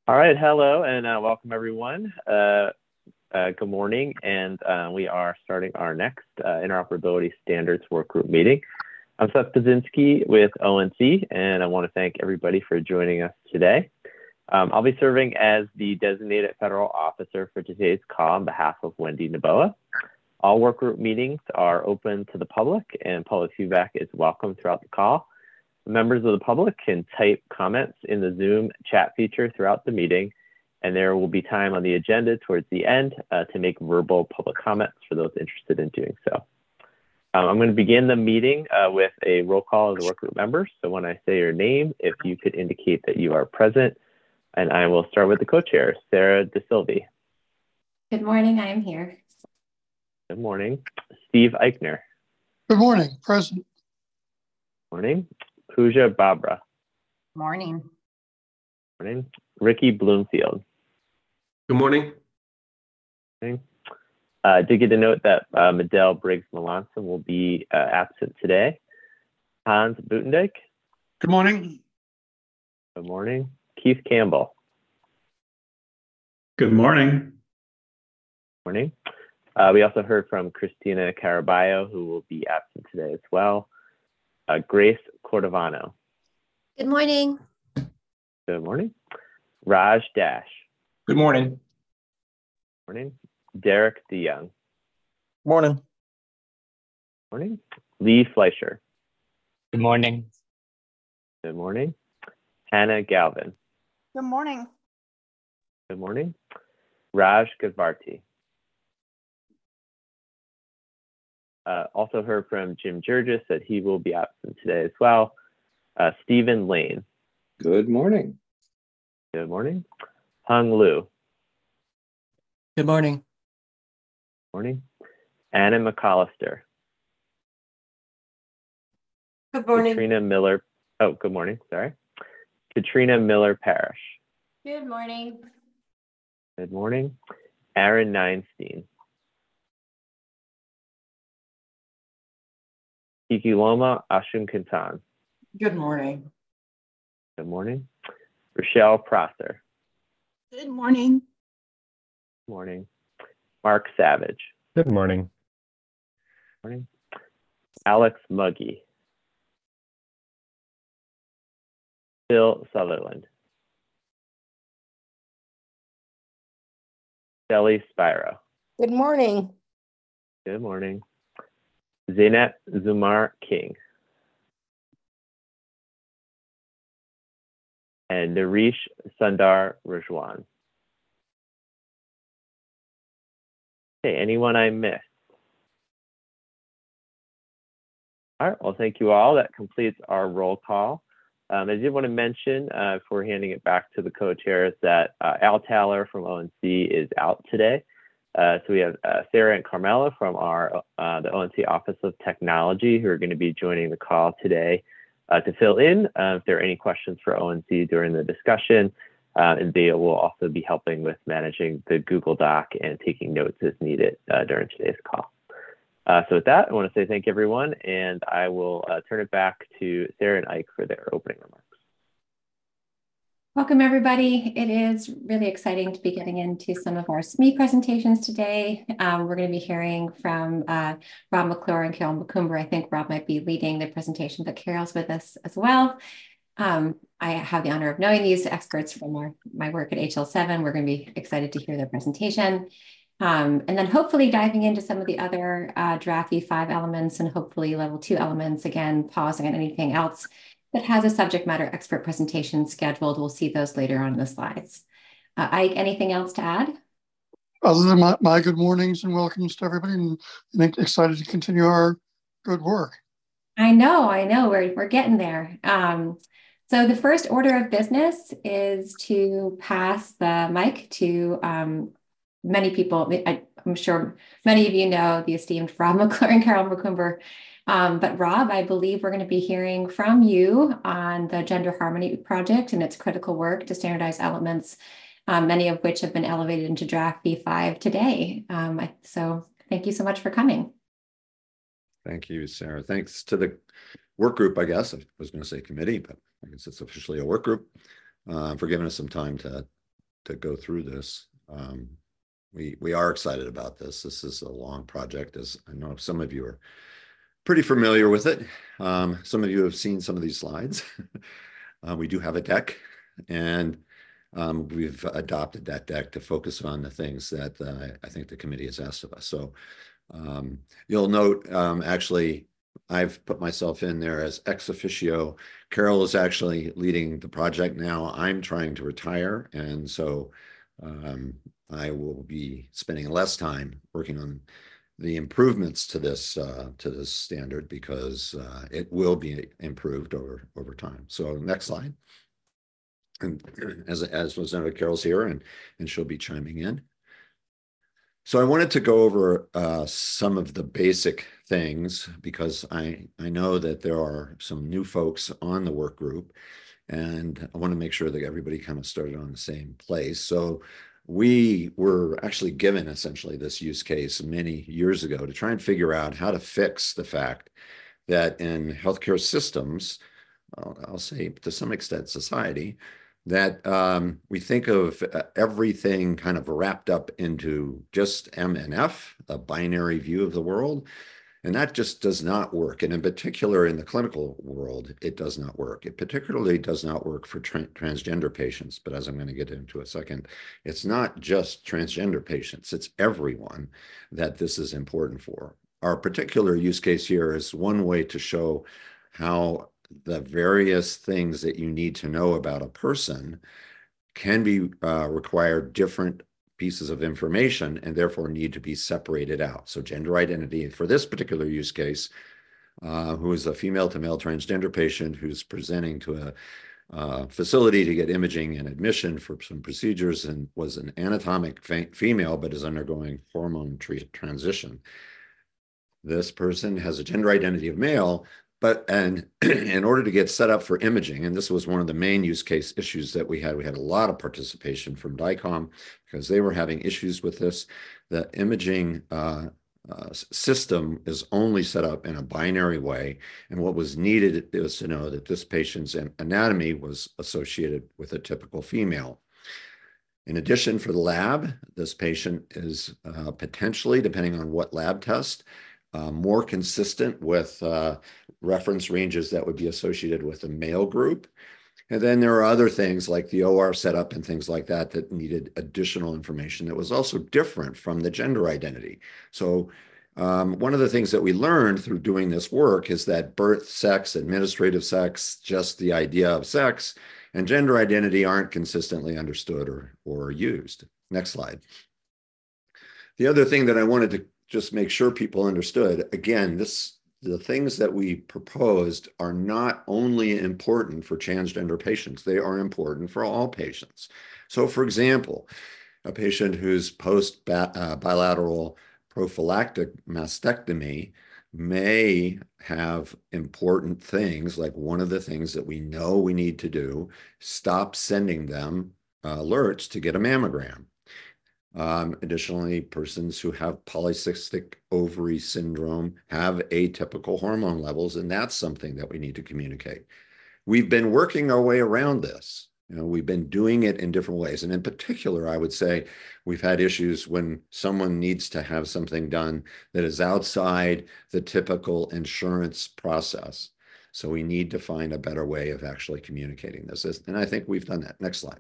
All right, hello, and welcome everyone. Good morning, and we are starting our next interoperability standards workgroup meeting. I'm Seth Pazinski with ONC, and I want to thank everybody for joining us today. I'll be serving as the designated federal officer for today's call on behalf of Wendy Naboa. All workgroup meetings are open to the public, and public feedback is welcome throughout the call. Members of the public can type comments in the Zoom chat feature throughout the meeting, and there will be time on the agenda towards the end to make verbal public comments for those interested in doing so. I'm going to begin the meeting with a roll call of the workgroup members. So when I say your name, if you could indicate that you are present, and I will start with the co-chair, Sarah DeSilvi. Good morning, I am here. Good morning. Steve Eichner. Good morning, present. Morning. Pooja Babra. Morning. Morning. Ricky Bloomfield. Good morning. Morning. Did get a note that Medell Briggs Melanson will be absent today. Hans Butendijk. Good morning. Good morning. Keith Campbell. Good morning. Morning. We also heard from Christina Caraballo, who will be absent today as well. Grace Cordovano. Good morning. Good morning. Raj Dash. Good morning. Morning. Derek DeYoung. Morning. Morning. Lee Fleischer. Good morning. Good morning. Hannah Galvin. Good morning. Good morning. Raj Gavarti. Also heard from Jim Jurgis that he will be absent today as well. Stephen Lane. Good morning. Good morning. Hung Liu. Good morning. Morning. Anna McAllister. Good morning. Katrina Miller. Oh, good morning. Sorry. Katrina Miller Parrish. Good morning. Good morning. Aaron Neinstein. Kikiloma Ashunkintan. Good morning. Good morning. Rochelle Prosser. Good morning. Good morning. Mark Savage. Good morning. Good morning. Alex Muggy. Phil Sutherland. Shelley Spiro. Good morning. Good morning. Zainat Zumar King. And Nareesh Sundar Rajwan. Okay, anyone I missed? All right, well, thank you all. That completes our roll call. I did want to mention before handing it back to the co-chairs that Al Taller from ONC is out today. So we have Sarah and Carmela from the ONC Office of Technology who are going to be joining the call today to fill in if there are any questions for ONC during the discussion. And they will also be helping with managing the Google Doc and taking notes as needed during today's call. So with that, I want to say thank you, everyone, and I will turn it back to Sarah and Ike for their opening remarks. Welcome, everybody. It is really exciting to be getting into some of our SME presentations today. We're going to be hearing from Rob McClure and Carol McCumber. I think Rob might be leading the presentation, but Carol's with us as well. I have the honor of knowing these experts from my work at HL7. We're going to be excited to hear their presentation. And then hopefully diving into some of the other draft V5 elements and hopefully level 2 elements, again, pausing on anything else that has a subject matter expert presentation scheduled. We'll see those later on in the slides. Ike, anything else to add? Other than my good mornings and welcomes to everybody, and excited to continue our good work. I know, we're getting there. So the first order of business is to pass the mic to many people. I'm sure many of you know the esteemed Rob McClure and Carol McCumber. But Rob, I believe we're going to be hearing from you on the Gender Harmony Project and its critical work to standardize elements, many of which have been elevated into draft V5 today. So thank you so much for coming. Thank you, Sarah. Thanks to the work group, I guess. I was going to say committee, but I guess it's officially a work group, for giving us some time to go through this. We are excited about this. This is a long project, as I know some of you are pretty familiar with it. Some of you have seen some of these slides. We do have a deck, and we've adopted that deck to focus on the things that I think the committee has asked of us. So you'll note, actually, I've put myself in there as ex officio. Carol is actually leading the project now. I'm trying to retire, and so I will be spending less time working on the improvements to this standard, because it will be improved over time. So next slide. And as was noted, Carol's here, and she'll be chiming in. So I wanted to go over some of the basic things, because I know that there are some new folks on the work group, and I want to make sure that everybody kind of started on the same place. So we were actually given essentially this use case many years ago to try and figure out how to fix the fact that in healthcare systems, I'll say to some extent society, that we think of everything kind of wrapped up into just M and F, a binary view of the world. And that just does not work. And in particular, in the clinical world, it does not work. It particularly does not work for transgender patients. But as I'm going to get into a second, it's not just transgender patients. It's everyone that this is important for. Our particular use case here is one way to show how the various things that you need to know about a person can be require different pieces of information and therefore need to be separated out. So gender identity for this particular use case, who is a female to male transgender patient who's presenting to a facility to get imaging and admission for some procedures, and was an anatomic female but is undergoing hormone transition. This person has a gender identity of male, and in order to get set up for imaging, and this was one of the main use case issues that we had a lot of participation from DICOM because they were having issues with this. The imaging system is only set up in a binary way. And what was needed was to know that this patient's anatomy was associated with a typical female. In addition, for the lab, this patient is potentially, depending on what lab test, more consistent with reference ranges that would be associated with a male group. And then there are other things like the OR setup and things like that that needed additional information that was also different from the gender identity. So one of the things that we learned through doing this work is that birth, sex, administrative sex, just the idea of sex, and gender identity aren't consistently understood or used. Next slide. The other thing that I wanted to just make sure people understood, again, the things that we proposed are not only important for transgender patients, they are important for all patients. So for example, a patient who's post-bilateral prophylactic mastectomy may have important things, like one of the things that we know we need to do, stop sending them alerts to get a mammogram. Additionally, persons who have polycystic ovary syndrome have atypical hormone levels, and that's something that we need to communicate. We've been working our way around this. We've been doing it in different ways. And in particular, I would say we've had issues when someone needs to have something done that is outside the typical insurance process. So we need to find a better way of actually communicating this. And I think we've done that. Next slide.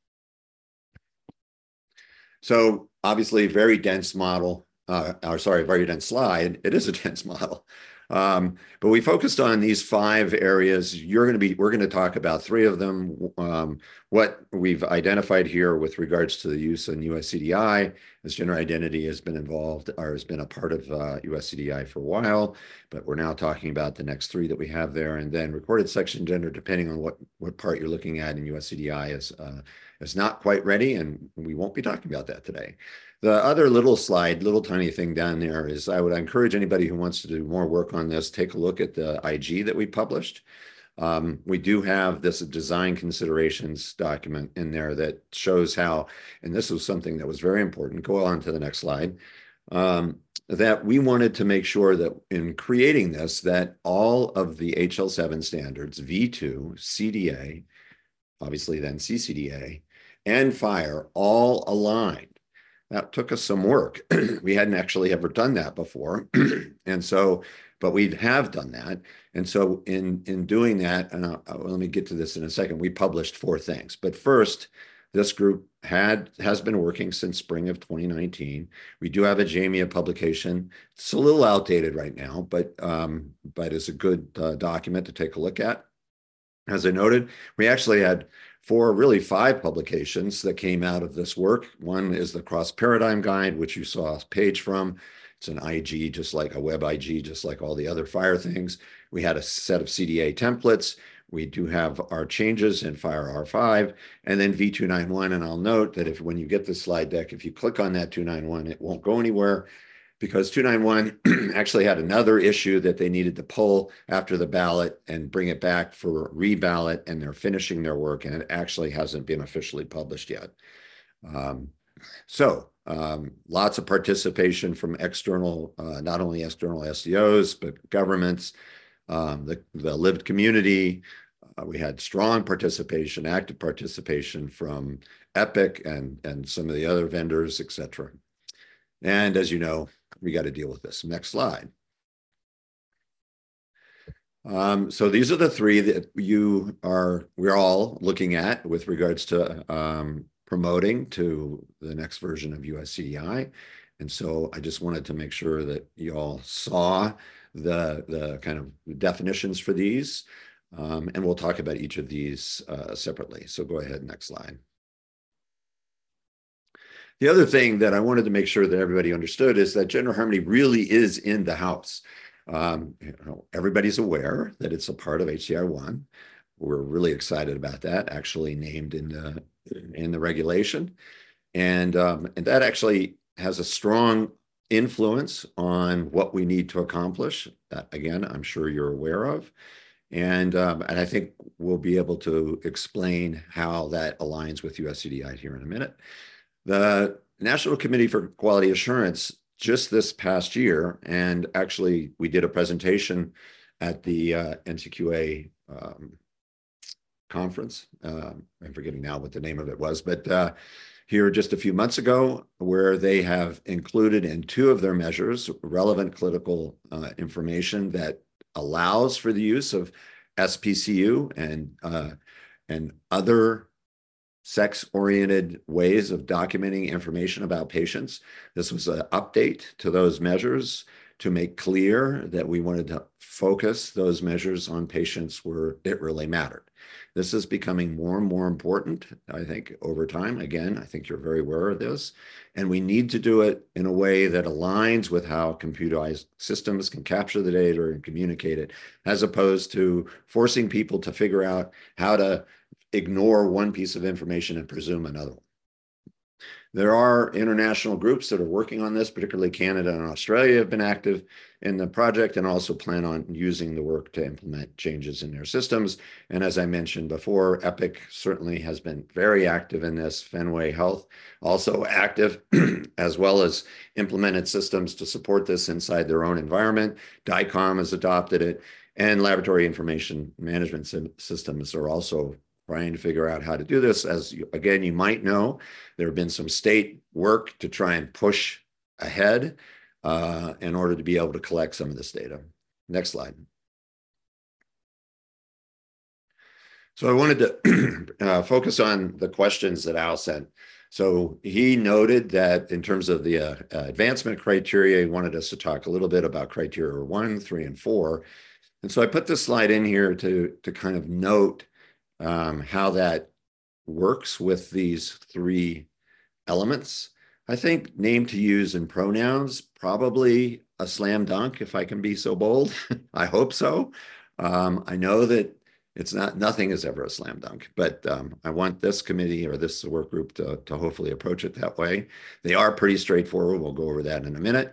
So obviously, very dense model, very dense slide. It is a dense model. But we focused on these 5 areas. We're going to talk about 3 of them. What we've identified here with regards to the use in USCDI, as gender identity has been involved or has been a part of USCDI for a while, but we're now talking about the next 3 that we have there. And then recorded section gender, depending on what part you're looking at in USCDI, is not quite ready, and we won't be talking about that today. The other little tiny thing down there is I would encourage anybody who wants to do more work on this, take a look at the IG that we published. We do have this design considerations document in there that shows how, and this was something that was very important, go on to the next slide, that we wanted to make sure that in creating this, that all of the HL7 standards, V2, CDA, obviously then CCDA, and fire all aligned. That took us some work. We hadn't actually ever done that before. And so, but we have done that. And so in doing that, and let me get to this in a second, we published 4 things. But first, this group has been working since spring of 2019. We do have a JAMIA publication. It's a little outdated right now, but it's a good document to take a look at. As I noted, we actually had 5 publications that came out of this work. One is the Cross Paradigm Guide, which you saw a page from. It's an IG, just like a web IG, just like all the other FHIR things. We had a set of CDA templates. We do have our changes in FHIR R5 and then V291. And I'll note that when you get the slide deck, if you click on that 291, it won't go anywhere because 291 actually had another issue that they needed to pull after the ballot and bring it back for reballot, and they're finishing their work, and it actually hasn't been officially published yet. Lots of participation from external, not only external SDOs, but governments, the lived community. We had strong participation, active participation from Epic and some of the other vendors, et cetera. And as you know, we got to deal with this. Next slide. So these are the 3 that we're all looking at with regards to promoting to the next version of USCDI. And so I just wanted to make sure that you all saw the kind of definitions for these. And we'll talk about each of these separately. So go ahead, next slide. The other thing that I wanted to make sure that everybody understood is that Gender Harmony really is in the house. Everybody's aware that it's a part of HCI 1. We're really excited about that, actually named in the regulation. And that actually has a strong influence on what we need to accomplish. That, again, I'm sure you're aware of. And I think we'll be able to explain how that aligns with USCDI here in a minute. The National Committee for Quality Assurance just this past year, and actually we did a presentation at the NCQA conference. I'm forgetting now what the name of it was, but here just a few months ago, where they have included in 2 of their measures relevant clinical information that allows for the use of SPCU and other sex-oriented ways of documenting information about patients. This was an update to those measures to make clear that we wanted to focus those measures on patients where it really mattered. This is becoming more and more important, I think, over time. Again, I think you're very aware of this. And we need to do it in a way that aligns with how computerized systems can capture the data and communicate it, as opposed to forcing people to figure out how to ignore one piece of information and presume another one. There are international groups that are working on this, particularly Canada and Australia have been active in the project and also plan on using the work to implement changes in their systems. And as I mentioned before, Epic certainly has been very active in this. Fenway Health also active, as well as implemented systems to support this inside their own environment. DICOM has adopted it, and laboratory information management systems are also trying to figure out how to do this. As again, you might know, there have been some state work to try and push ahead in order to be able to collect some of this data. Next slide. So I wanted to focus on the questions that Al sent. So he noted that in terms of the advancement criteria, he wanted us to talk a little bit about criteria 1, 3, and 4. And so I put this slide in here to kind of note how that works with these 3 elements. I think name to use and pronouns, probably a slam dunk, if I can be so bold. I hope so. I know that nothing is ever a slam dunk, but I want this committee or this work group to hopefully approach it that way. They are pretty straightforward. We'll go over that in a minute.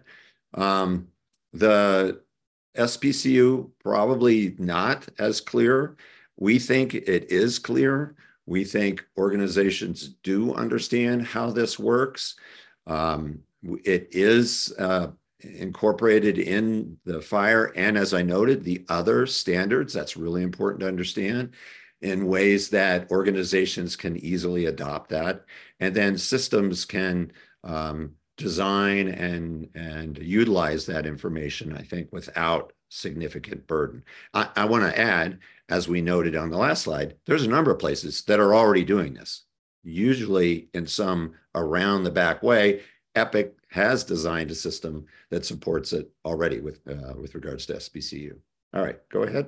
The SPCU, probably not as clear. We think it is clear. We think organizations do understand how this works. It is incorporated in the FHIR, and as I noted, the other standards. That's really important to understand. in ways that organizations can easily adopt that. And then systems can design and utilize that information, I think, without significant burden. I want to add, as we noted on the last slide, there's a number of places that are already doing this, usually in some around the back way. Epic has designed a system that supports it already with regards to SPCU. All right, go ahead.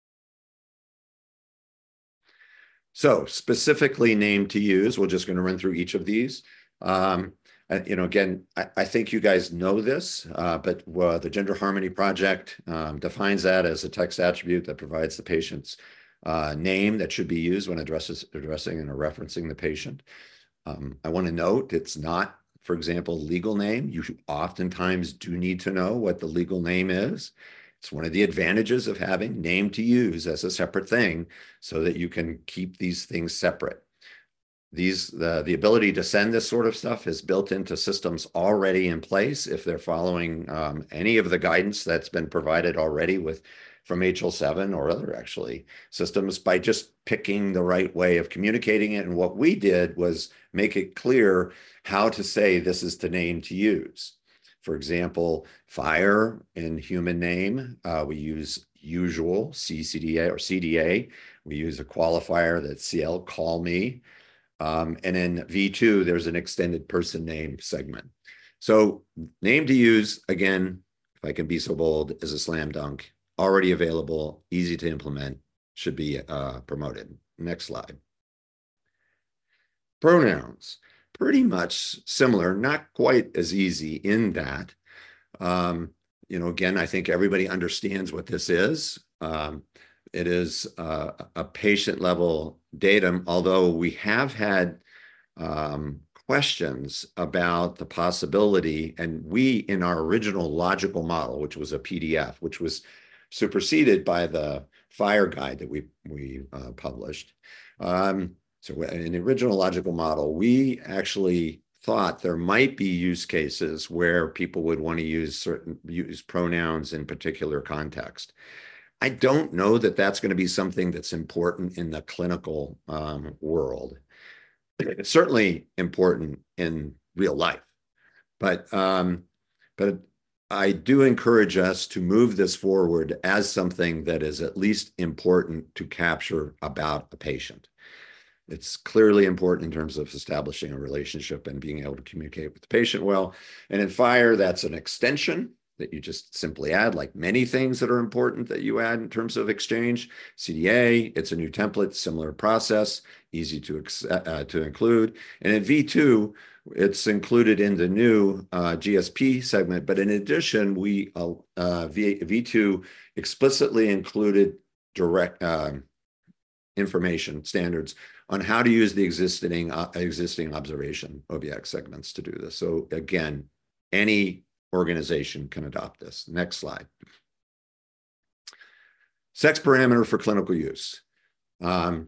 So specifically named to use, we're just going to run through each of these. Again, I think you guys know this, but the Gender Harmony Project defines that as a text attribute that provides the patient's name that should be used when addressing and referencing the patient. I want to note it's not, for example, legal name. You oftentimes do need to know what the legal name is. It's one of the advantages of having name to use as a separate thing so that you can keep these things separate. The ability to send this sort of stuff is built into systems already in place if they're following any of the guidance that's been provided already from HL7 or other actually systems by just picking the right way of communicating it. And what we did was make it clear how to say this is the name to use. For example, fire in human name, we use usual, CCDA or CDA. We use a qualifier that's CL, call me. And in V2, there's an extended person name segment. So name to use, again, if I can be so bold, is a slam dunk, already available, easy to implement, should be promoted. Next slide. Pronouns, pretty much similar, not quite as easy in that. Again, I think everybody understands what this is. It is a patient level datum, although we have had questions about the possibility, and we in our original logical model, which was a PDF, which was superseded by the FHIR guide that we published. So in the original logical model, we actually thought there might be use cases where people would want to use pronouns in particular context. I don't know that that's going to be something that's important in the clinical world. It's certainly important in real life, but I do encourage us to move this forward as something that is at least important to capture about a patient. It's clearly important in terms of establishing a relationship and being able to communicate with the patient well. And in FHIR, that's an extension that you just simply add, like many things that are important that you add in terms of exchange. CDA, it's a new template, similar process, easy to include. And in V2, it's included in the new GSP segment. But in addition, V2 explicitly included direct information standards on how to use the existing observation OBX segments to do this. So again, any organization can adopt this. Next slide. Sex parameter for clinical use. I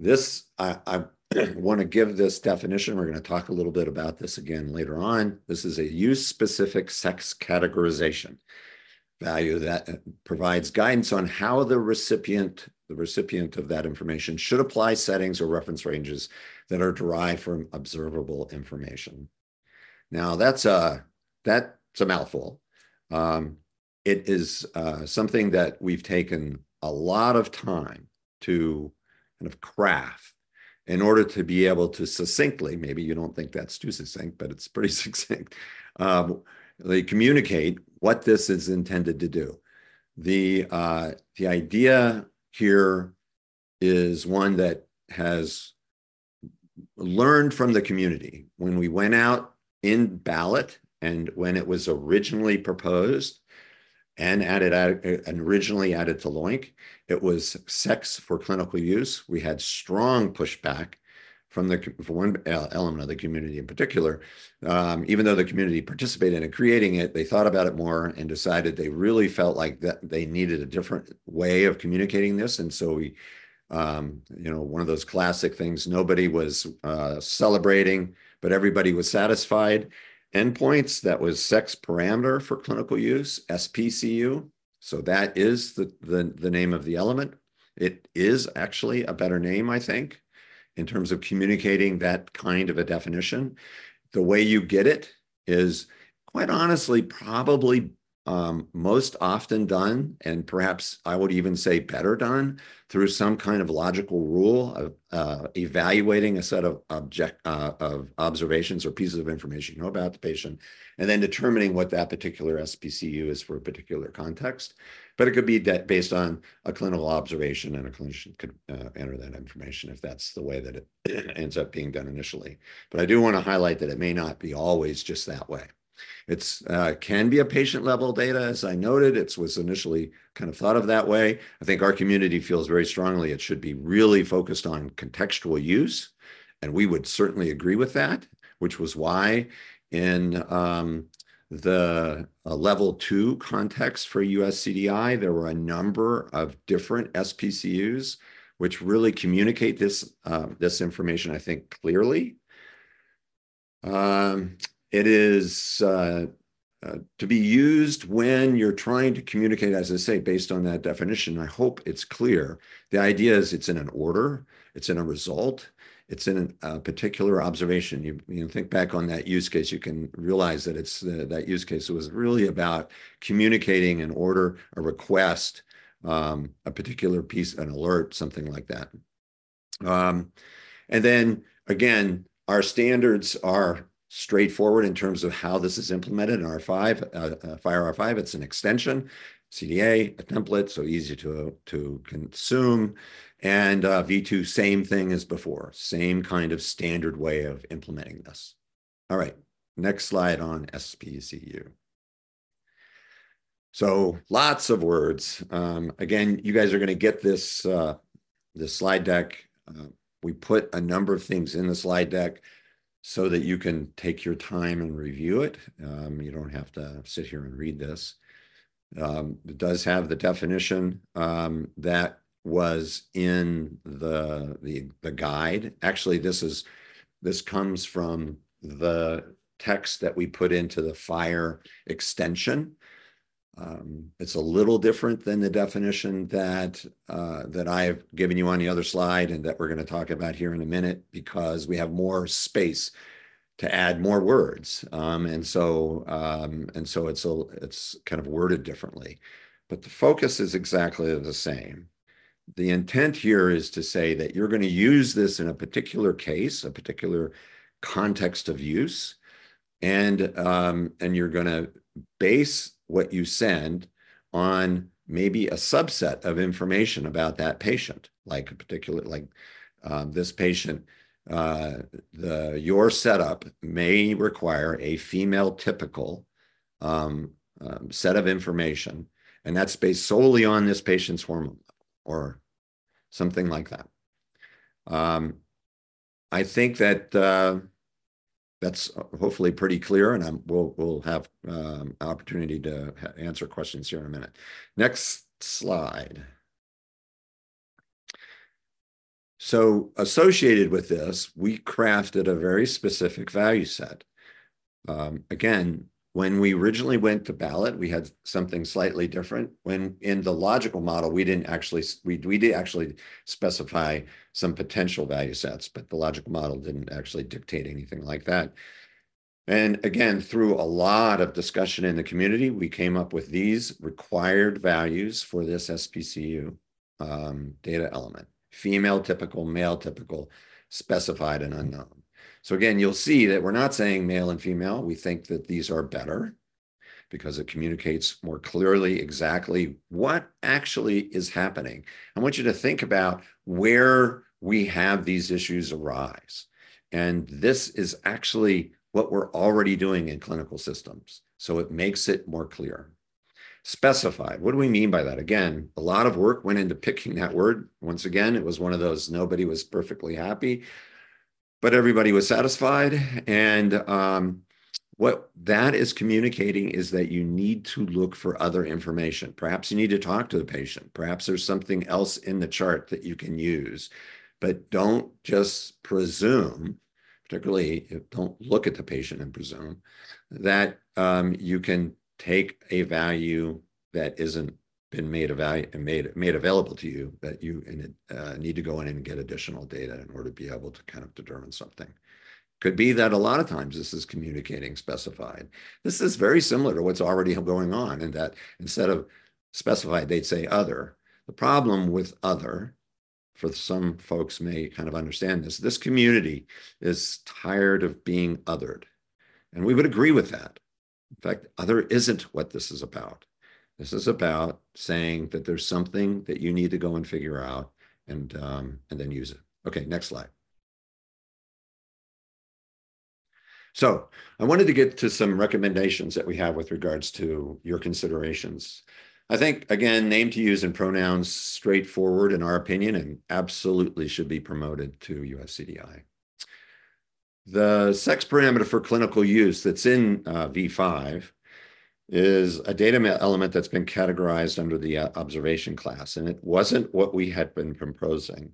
want to give this definition. We're going to talk a little bit about this again later on. This is a use-specific sex categorization value that provides guidance on how the recipient of that information should apply settings or reference ranges that are derived from observable information. Now, that's a mouthful. It is something that we've taken a lot of time to kind of craft in order to be able to succinctly, maybe you don't think that's too succinct, but it's pretty succinct, they communicate what this is intended to do. The idea here is one that has learned from the community. When we went out in ballot and when it was originally proposed and originally added to LOINC, it was sex for clinical use. We had strong pushback from one element of the community in particular. Even though the community participated in creating it, they thought about it more and decided they really felt like that they needed a different way of communicating this. And so we, one of those classic things, nobody was celebrating, but everybody was satisfied. Endpoints, that was sex parameter for clinical use, SPCU. So that is the name of the element. It is actually a better name, I think, in terms of communicating that kind of a definition. The way you get it is, quite honestly, probably most often done, and perhaps I would even say better done, through some kind of logical rule of evaluating a set of observations or pieces of information you know about the patient, and then determining what that particular SPCU is for a particular context. But it could be based on a clinical observation, and a clinician could enter that information if that's the way that it ends up being done initially. But I do want to highlight that it may not be always just that way. It's can be a patient level data, as I noted. It was initially kind of thought of that way. I think our community feels very strongly it should be really focused on contextual use, and we would certainly agree with that, which was why in the level 2 context for USCDI, there were a number of different SPCUs which really communicate this information, I think, clearly. It is to be used when you're trying to communicate, as I say, based on that definition. I hope it's clear. The idea is it's in an order, it's in a result, it's in a particular observation. You think back on that use case, you can realize that it's that use case was really about communicating an order, a request, a particular piece, an alert, something like that. And then again, our standards are straightforward in terms of how this is implemented in R5, FHIR R5. It's an extension, CDA, a template, so easy to consume. And V2, same thing as before, same kind of standard way of implementing this. All right, next slide on SPCU. So lots of words. Again, you guys are going to get this, this slide deck. We put a number of things in the slide deck so that you can take your time and review it. You don't have to sit here and read this. It does have the definition that was in the guide. Actually, this comes from the text that we put into the FHIR extension. It's a little different than the definition that I've given you on the other slide and that we're going to talk about here in a minute, because we have more space to add more words. And so it's kind of worded differently, but the focus is exactly the same. The intent here is to say that you're going to use this in a particular case, a particular context of use, and you're going to base what you send on maybe a subset of information about that patient, like a particular, like this patient, your setup may require a female typical set of information, and that's based solely on this patient's hormone level or something like that. I think that that's hopefully pretty clear, and we'll have an opportunity to answer questions here in a minute. Next slide. So associated with this, we crafted a very specific value set. Again, when we originally went to ballot, we had something slightly different. When in the logical model, we didn't actually, we did actually specify some potential value sets, but the logical model didn't actually dictate anything like that. And again, through a lot of discussion in the community, we came up with these required values for this SPCU data element: female typical, male typical, specified, and unknown. So again, you'll see that we're not saying male and female. We think that these are better because it communicates more clearly exactly what actually is happening. I want you to think about where we have these issues arise. And this is actually what we're already doing in clinical systems. So it makes it more clear. Specified, what do we mean by that? Again, a lot of work went into picking that word. Once again, it was one of those, nobody was perfectly happy, but everybody was satisfied. And what that is communicating is that you need to look for other information. Perhaps you need to talk to the patient. Perhaps there's something else in the chart that you can use, but don't just presume, particularly don't look at the patient and presume that you can take a value that isn't been made available to you that you need to go in and get additional data in order to be able to kind of determine something. Could be that a lot of times this is communicating specified. This is very similar to what's already going on, in that instead of specified, they'd say other. The problem with other, for some folks may kind of understand this community is tired of being othered. And we would agree with that. In fact, other isn't what this is about. This is about saying that there's something that you need to go and figure out and then use it. Okay, next slide. So I wanted to get to some recommendations that we have with regards to your considerations. I think, again, name to use and pronouns straightforward in our opinion and absolutely should be promoted to USCDI. The sex parameter for clinical use that's in V5 is a data element that's been categorized under the observation class, and it wasn't what we had been proposing.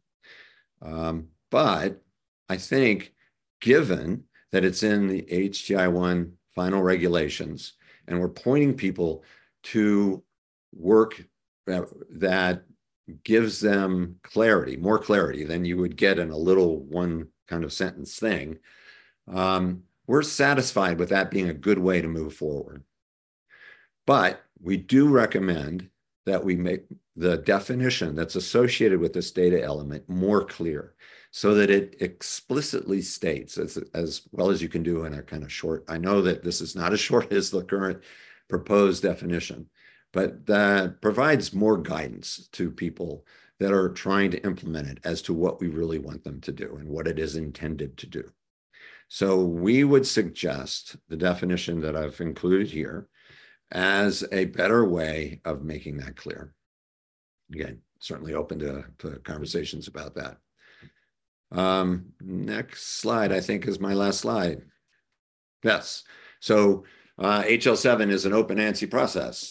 But I think, given that it's in the HTI-1 final regulations, and we're pointing people to work that gives them clarity, more clarity than you would get in a little one kind of sentence thing, we're satisfied with that being a good way to move forward. But we do recommend that we make the definition that's associated with this data element more clear, so that it explicitly states, as well as you can do in a kind of short. I know that this is not as short as the current proposed definition, but that provides more guidance to people that are trying to implement it as to what we really want them to do and what it is intended to do. So we would suggest the definition that I've included here as a better way of making that clear. Again, certainly open to conversations about that. Next slide, I think, is my last slide. Yes. So HL7 is an open ANSI process,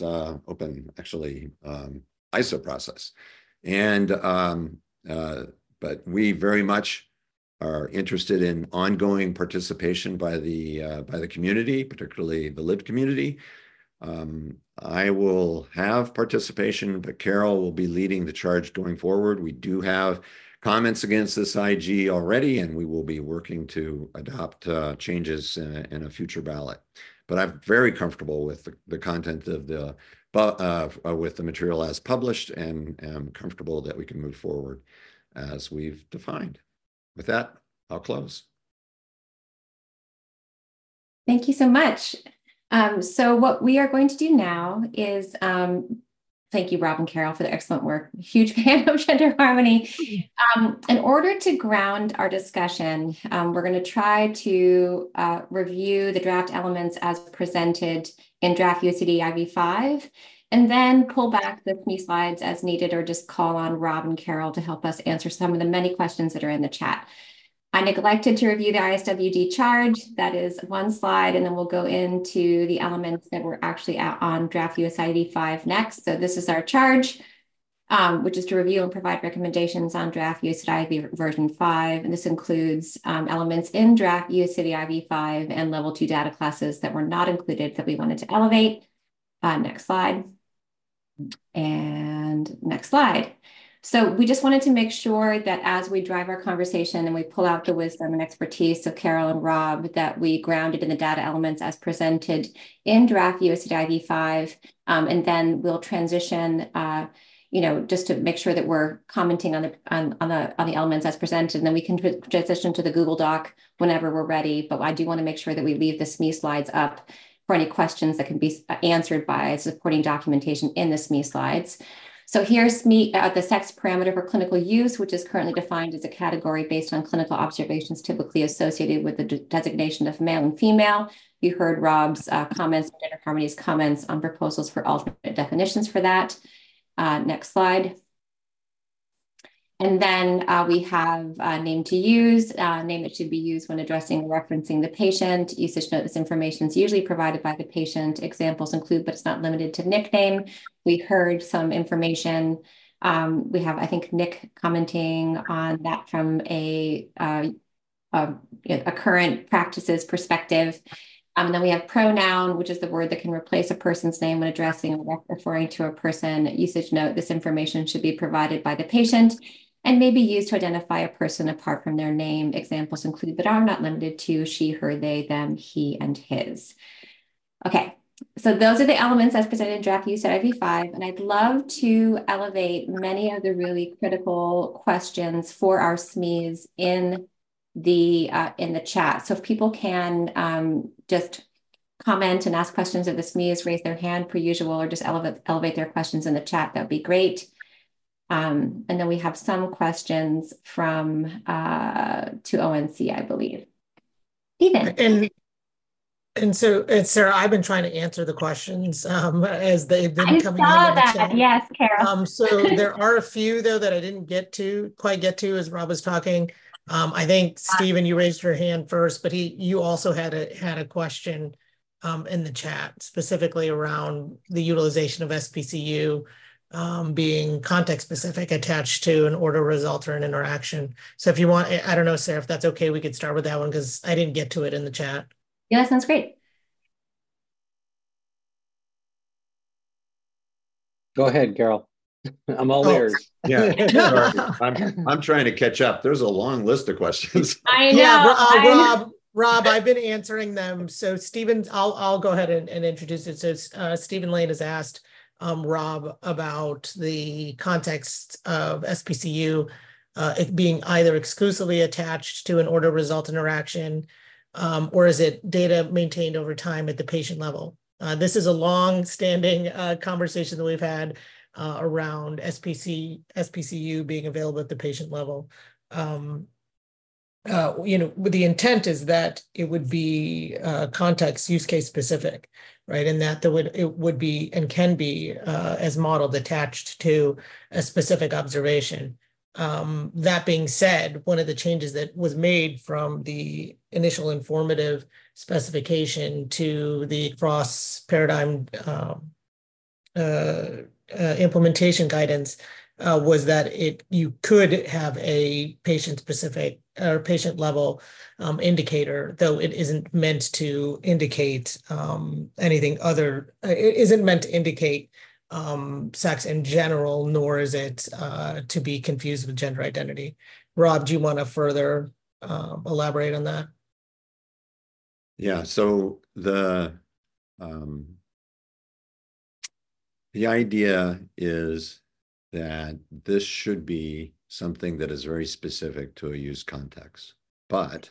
ISO process. And, but we very much are interested in ongoing participation by the community, particularly the lived community. I will have participation, but Carol will be leading the charge going forward. We do have comments against this IG already, and we will be working to adopt changes in a future ballot. But I'm very comfortable with the content of with the material as published, and am comfortable that we can move forward as we've defined. With that, I'll close. Thank you so much. So what we are going to do now is, thank you, Rob and Carol, for the excellent work. Huge fan of gender harmony. In order to ground our discussion, we're going to try to review the draft elements as presented in draft USCD IV5, and then pull back the SME slides as needed, or just call on Rob and Carol to help us answer some of the many questions that are in the chat. I neglected to review the ISWD charge. That is one slide, and then we'll go into the elements that were actually on draft USID 5 next. So this is our charge, which is to review and provide recommendations on draft USID version 5. And this includes elements in draft USID IV5 and level 2 data classes that were not included that we wanted to elevate. Next slide. And next slide. So we just wanted to make sure that as we drive our conversation and we pull out the wisdom and expertise of Carol and Rob, that we grounded in the data elements as presented in draft USCD IV5, and then we'll transition, just to make sure that we're commenting on the elements as presented, and then we can transition to the Google Doc whenever we're ready. But I do want to make sure that we leave the SME slides up for any questions that can be answered by supporting documentation in the SME slides. So here's the sex parameter for clinical use, which is currently defined as a category based on clinical observations typically associated with the designation of male and female. You heard Rob's comments, Gender Harmony's comments on proposals for alternate definitions for that. Next slide. And then we have name to use, name that should be used when addressing or referencing the patient. Usage note, this information is usually provided by the patient. Examples include, but it's not limited to, nickname. We heard some information. We have, I think, Nick commenting on that from a current practices perspective. And then we have pronoun, which is the word that can replace a person's name when addressing or referring to a person. Usage note, this information should be provided by the patient and may be used to identify a person apart from their name. Examples include, but are not limited to, she, her, they, them, he, and his. Okay, so those are the elements as presented in draft USET IV5, and I'd love to elevate many of the really critical questions for our SMEs in the chat. So if people can just comment and ask questions of the SMEs, raise their hand per usual, or just elevate their questions in the chat, that'd be great. And then we have some questions from to ONC, I believe. Stephen. And so, Sarah, I've been trying to answer the questions as they've been coming in. I saw that. Yes, Carol. So there are a few though that I didn't quite get to as Rob was talking. I think Stephen, you raised your hand first, but you also had a question in the chat specifically around the utilization of SPCU being context specific attached to an order, result, or an interaction. So if you want, I don't know, Sarah, if that's okay, we could start with that one because I didn't get to it in the chat. Yeah, that sounds great. Go ahead, Carol. I'm all ears. Yeah, sorry. I'm trying to catch up. There's a long list of questions. I know. Yeah, Rob, I've been answering them. So Stephen, I'll go ahead and introduce it. So Stephen Lane has asked Rob about the context of SPCU it being either exclusively attached to an order, result, interaction, or is it data maintained over time at the patient level? This is a long-standing conversation that we've had around SPCU being available at the patient level. The intent is that it would be context use case specific, right? And that it would be and can be as modeled attached to a specific observation. That being said, one of the changes that was made from the initial informative specification to the cross paradigm implementation guidance was that you could have a patient specific or patient level indicator, though it isn't meant to indicate anything other. It isn't meant to indicate sex in general, nor is it to be confused with gender identity. Rob, do you want to further elaborate on that? Yeah, so the idea is that this should be something that is very specific to a use context, but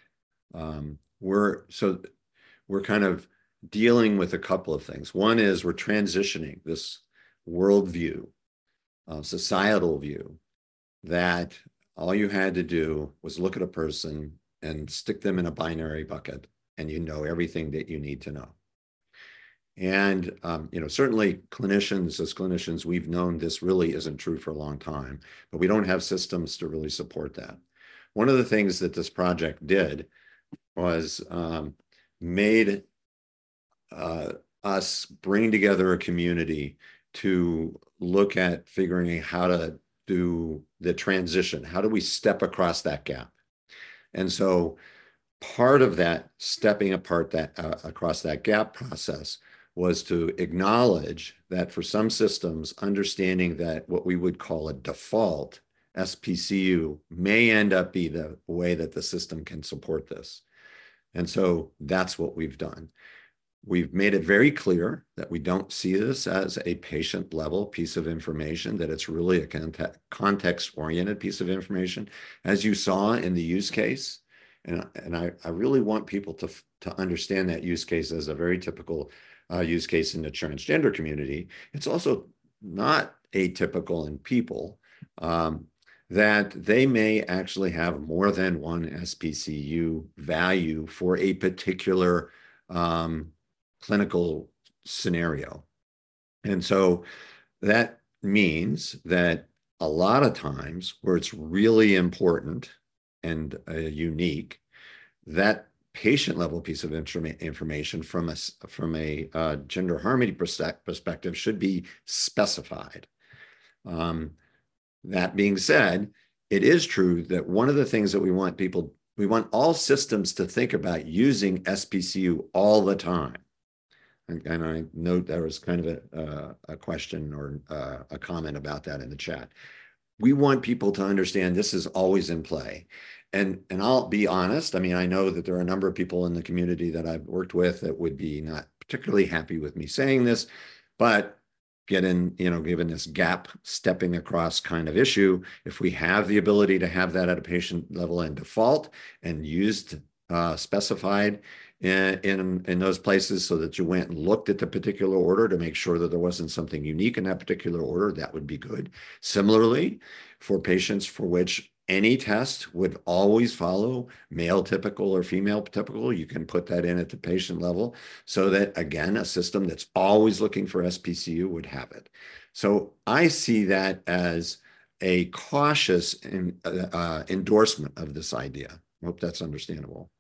we're kind of dealing with a couple of things. One is we're transitioning this worldview, societal view, that all you had to do was look at a person and stick them in a binary bucket, and you know everything that you need to know. And certainly as clinicians, we've known this really isn't true for a long time, but we don't have systems to really support that. One of the things that this project did was made us bring together a community to look at figuring out how to do the transition. How do we step across that gap? And so part of that stepping across that gap process was to acknowledge that for some systems, understanding that what we would call a default SPCU may end up be the way that the system can support this. And so that's what we've done. We've made it very clear that we don't see this as a patient level piece of information, that it's really a context-oriented piece of information, as you saw in the use case. And I really want people to understand that use case as a very typical use case in the transgender community. It's also not atypical in people that they may actually have more than one SPCU value for a particular clinical scenario. And so that means that a lot of times where it's really important and unique, that patient level piece of information from a gender harmony perspective should be specified. That being said, it is true that one of the things that we want people we want all systems to think about using SPCU all the time. And I note there was kind of a question or a comment about that in the chat. We want people to understand this is always in play. And I'll be honest, I mean, I know that there are a number of people in the community that I've worked with that would be not particularly happy with me saying this, but given this gap stepping across kind of issue, if we have the ability to have that at a patient level and default and used specified in those places so that you went and looked at the particular order to make sure that there wasn't something unique in that particular order, that would be good. Similarly, for patients for which any test would always follow male typical or female typical, you can put that in at the patient level so that, again, a system that's always looking for SPCU would have it. So I see that as a cautious endorsement of this idea. I hope that's understandable.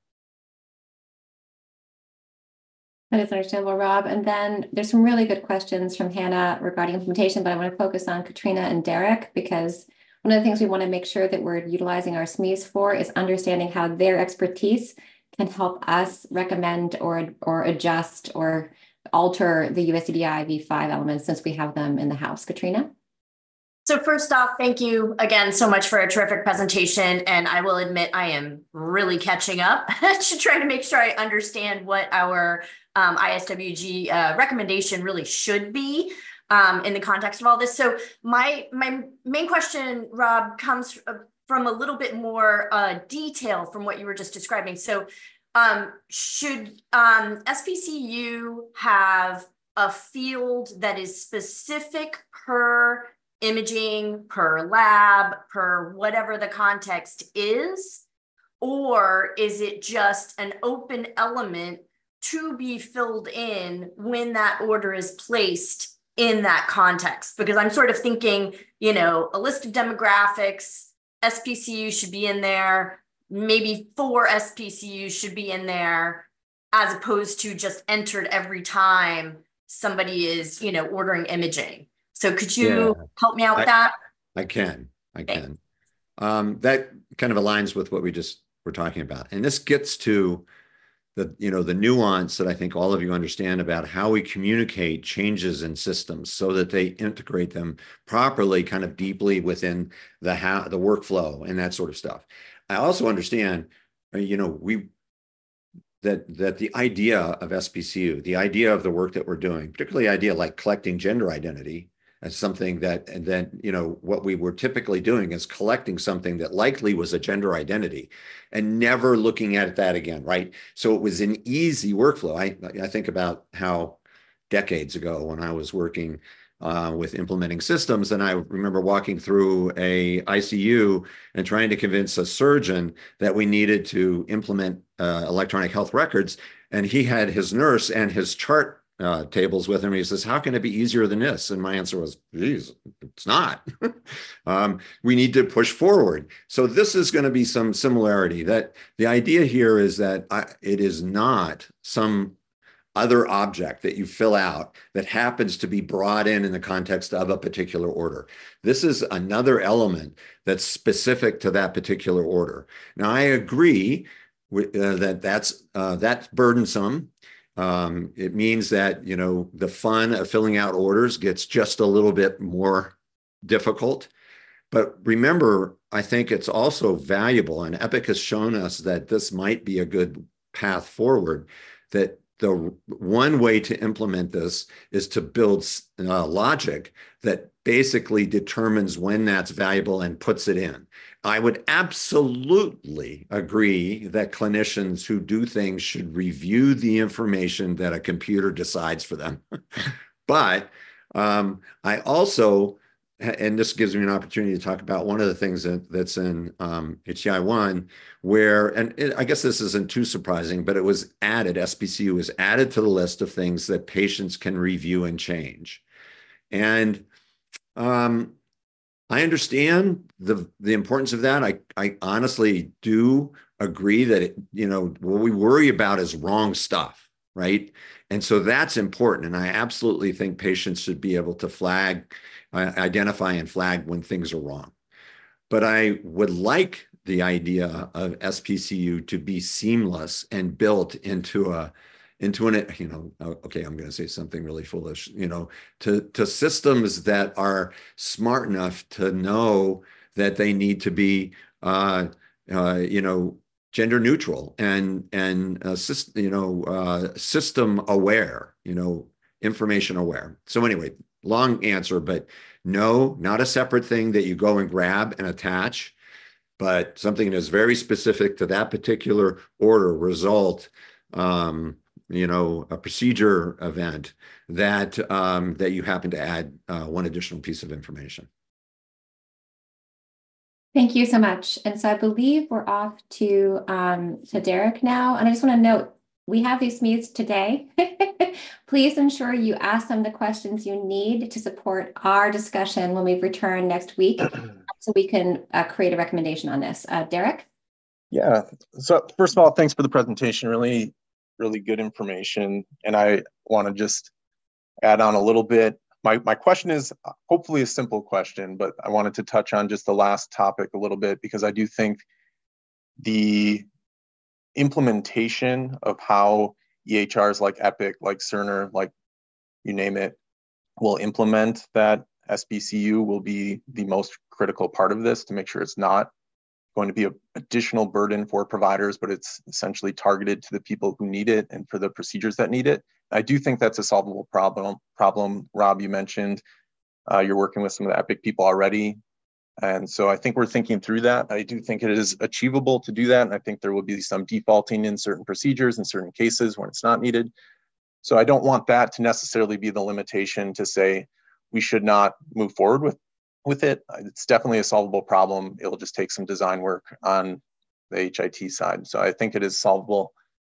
That is understandable, Rob. And then there's some really good questions from Hannah regarding implementation, but I want to focus on Katrina and Derek, because one of the things we want to make sure that we're utilizing our SMEs for is understanding how their expertise can help us recommend or adjust or alter the USDDI v5 elements since we have them in the house. Katrina? So first off, thank you again so much for a terrific presentation. And I will admit I am really catching up to try to make sure I understand what our ISWG recommendation really should be in the context of all this. So my main question, Rob, comes from a little bit more detail from what you were just describing. So should SPCU have a field that is specific per imaging, per lab, per whatever the context is? Or is it just an open element to be filled in when that order is placed in that context? Because I'm sort of thinking, you know, a list of demographics, SPCU should be in there, maybe 4 SPCU should be in there, as opposed to just entered every time somebody is, you know, ordering imaging. So could you help me out with that? I can. That kind of aligns with what we just were talking about. And this gets to the nuance that I think all of you understand about how we communicate changes in systems so that they integrate them properly, kind of deeply within the workflow and that sort of stuff. I also understand, that the idea of SPCU, the idea of the work that we're doing, particularly the idea like collecting gender identity, as something that, and then, what we were typically doing is collecting something that likely was a gender identity and never looking at that again, right? So it was an easy workflow. I think about how decades ago when I was working with implementing systems, and I remember walking through a ICU and trying to convince a surgeon that we needed to implement electronic health records, and he had his nurse and his chart tables with him. He says, how can it be easier than this? And my answer was, geez, it's not. We need to push forward. So this is going to be some similarity. That the idea here is that it is not some other object that you fill out that happens to be brought in the context of a particular order. This is another element that's specific to that particular order. Now, I agree with, that's burdensome. It means that, the fun of filling out orders gets just a little bit more difficult. But remember, I think it's also valuable, and Epic has shown us that this might be a good path forward, that the one way to implement this is to build logic that basically determines when that's valuable and puts it in. I would absolutely agree that clinicians who do things should review the information that a computer decides for them. But I also, and this gives me an opportunity to talk about one of the things that's in HCI1, where, and I guess this isn't too surprising, but it was added, SPCU was added to the list of things that patients can review and change. And I understand the importance of that. I honestly do agree that, what we worry about is wrong stuff, right? And so that's important. And I absolutely think patients should be able to identify and flag when things are wrong. But I would like the idea of SPCU to be seamless and built into an, okay, I'm going to say something really foolish, to systems that are smart enough to know that they need to be, gender neutral and system aware, information aware. So anyway, long answer, but no, not a separate thing that you go and grab and attach, but something that's very specific to that particular order, result, a procedure event that that you happen to add one additional piece of information. Thank you so much. And so I believe we're off to Derek now. And I just want to note, we have these SMEs today. Please ensure you ask them the questions you need to support our discussion when we return next week, so we can create a recommendation on this. Derek? Yeah. So first of all, thanks for the presentation. Really, really good information. And I want to just add on a little bit. My question is hopefully a simple question, but I wanted to touch on just the last topic a little bit, because I do think the implementation of how EHRs like Epic, like Cerner, like you name it, will implement that SPCU will be the most critical part of this, to make sure it's not going to be an additional burden for providers, but it's essentially targeted to the people who need it and for the procedures that need it. I do think that's a solvable problem. Rob, you mentioned you're working with some of the Epic people already. And so I think we're thinking through that. I do think it is achievable to do that. And I think there will be some defaulting in certain procedures in certain cases when it's not needed. So I don't want that to necessarily be the limitation to say we should not move forward with it. It's definitely a solvable problem. It'll just take some design work on the HIT side. So I think it is solvable.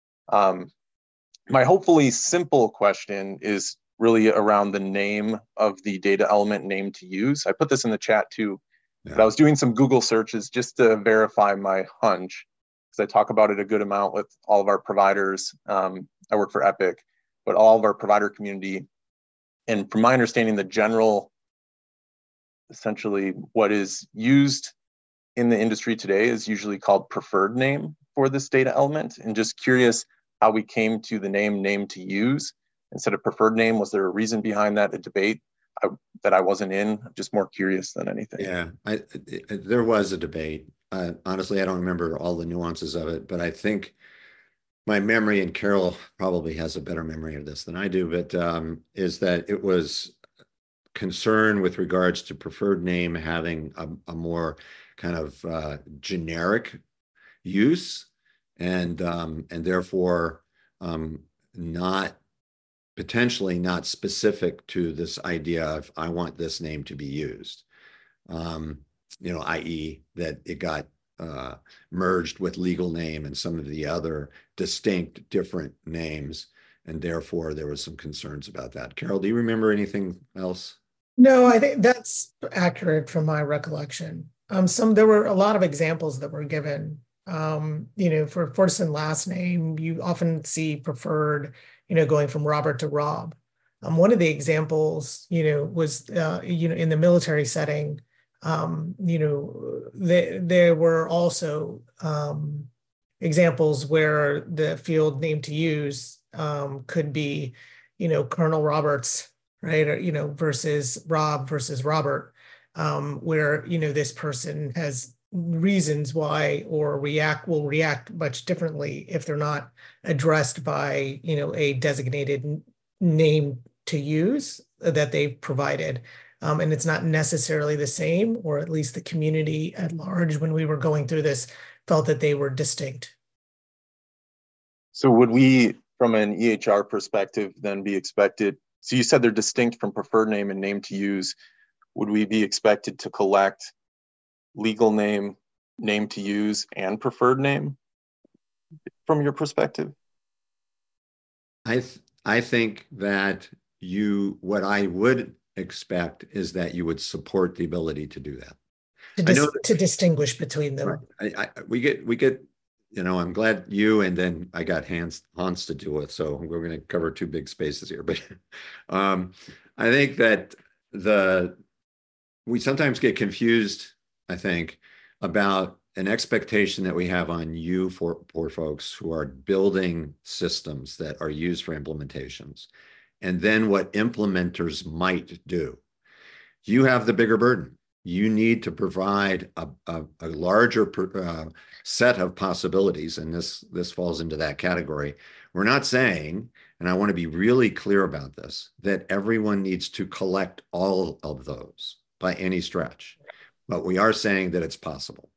My hopefully simple question is really around the name of the data element name to use. I put this in the chat too, but I was doing some Google searches just to verify my hunch, because I talk about it a good amount with all of our providers. I work for Epic, but all of our provider community. And from my understanding, the general, essentially what is used in the industry today is usually called preferred name for this data element. And just curious how we came to the name to use instead of preferred name. Was there a reason behind that, a debate that I wasn't in? I'm just more curious than anything. Yeah, there was a debate. Honestly, I don't remember all the nuances of it, but I think my memory, and Carol probably has a better memory of this than I do, but is that it was concern with regards to preferred name having a more kind of generic use, and therefore not potentially not specific to this idea of I want this name to be used, i.e. that it got merged with legal name and some of the other distinct different names, and therefore there was some concerns about that. Carol, do you remember anything else? No, I think that's accurate from my recollection. There were a lot of examples that were given. For first and last name, you often see preferred, going from Robert to Rob. One of the examples, was, in the military setting, there were also examples where the field name to use could be, Colonel Roberts, right? Or, versus Rob versus Robert, where, this person has reasons why or will react much differently if they're not addressed by, a designated name to use that they've provided. And it's not necessarily the same, or at least the community at large, when we were going through this, felt that they were distinct. So would we, from an EHR perspective, then be expected, so you said they're distinct from preferred name and name to use, would we be expected to collect legal name, name to use, and preferred name from your perspective? I think that what I would expect is that you would support the ability to do that. To distinguish between them. Right. We get, I'm glad you, and then I got Hans to deal with, so we're going to cover two big spaces here. But I think that we sometimes get confused, I think, about an expectation that we have on you for folks who are building systems that are used for implementations, and then what implementers might do. You have the bigger burden. You need to provide a larger set of possibilities, and this falls into that category. We're not saying, and I want to be really clear about this, that everyone needs to collect all of those by any stretch, but we are saying that it's possible.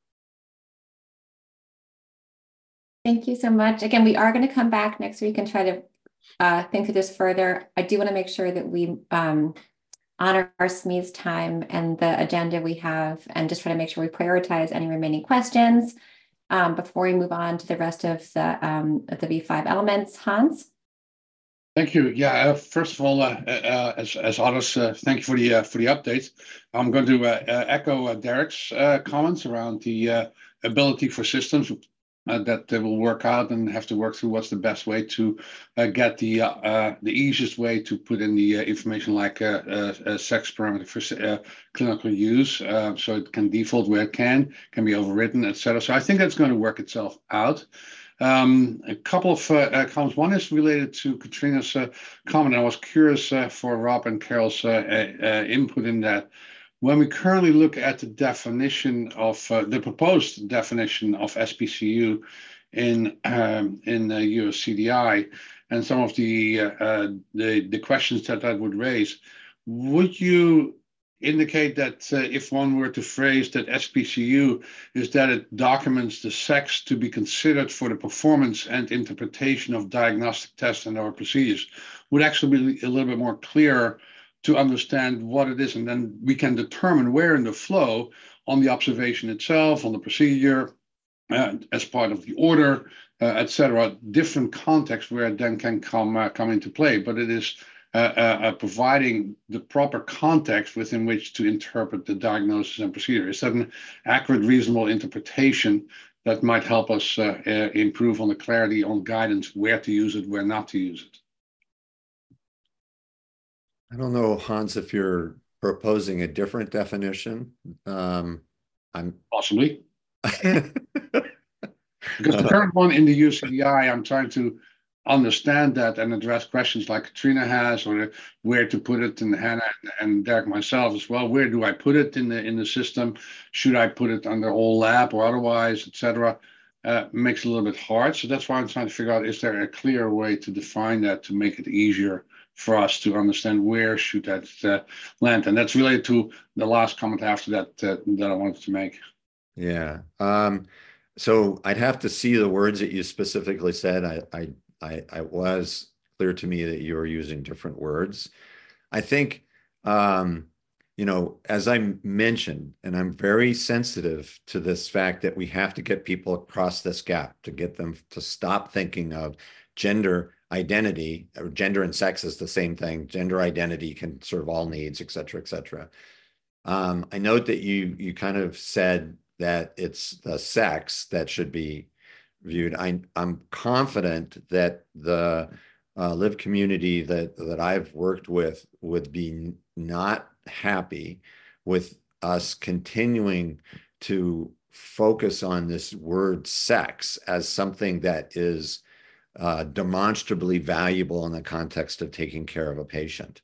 Thank you so much. Again, we are going to come back next week and try to think through this further. I do want to make sure that we honor our SME's time and the agenda we have, and just try to make sure we prioritize any remaining questions before we move on to the rest of the V5 elements. Hans? Thank you. Yeah, first of all, as others, thank you for the updates. I'm going to echo Derek's comments around the ability for systems that they will work out and have to work through what's the best way to get the easiest way to put in the information like a sex parameter for clinical use, so it can default where it can be overwritten, etc. So I think that's going to work itself out. A couple of comments. One is related to Katrina's comment. I was curious for Rob and Carol's input in that. When we currently look at the definition of the proposed definition of SPCU in the US CDI and some of the questions that would raise, would you indicate that if one were to phrase that SPCU is that it documents the sex to be considered for the performance and interpretation of diagnostic tests and or procedures, would actually be a little bit more clear to understand what it is, and then we can determine where in the flow on the observation itself, on the procedure, as part of the order, etc., different contexts where it then can come into play. But it is providing the proper context within which to interpret the diagnosis and procedure. Is that an accurate, reasonable interpretation that might help us improve on the clarity on guidance, where to use it, where not to use it? I don't know, Hans, if you're proposing a different definition. I'm possibly. Because the current one in the UCDI, I'm trying to understand that and address questions like Katrina has, or where to put it, and Hannah and Derek myself as well. Where do I put it in the system? Should I put it under all lab or otherwise, etc.? Makes it a little bit hard. So that's why I'm trying to figure out, is there a clear way to define that to make it easier for us to understand where should that land? And that's related to the last comment after that that I wanted to make. Yeah. So I'd have to see the words that you specifically said. I was clear to me that you were using different words. I think, you know, as I mentioned, and I'm very sensitive to this fact that we have to get people across this gap, to get them to stop thinking of gender identity, or gender and sex is the same thing. Gender identity can serve all needs, et cetera, et cetera. I note that you kind of said that it's the sex that should be viewed. I'm confident that the LIV community that I've worked with would be not happy with us continuing to focus on this word sex as something that is demonstrably valuable in the context of taking care of a patient.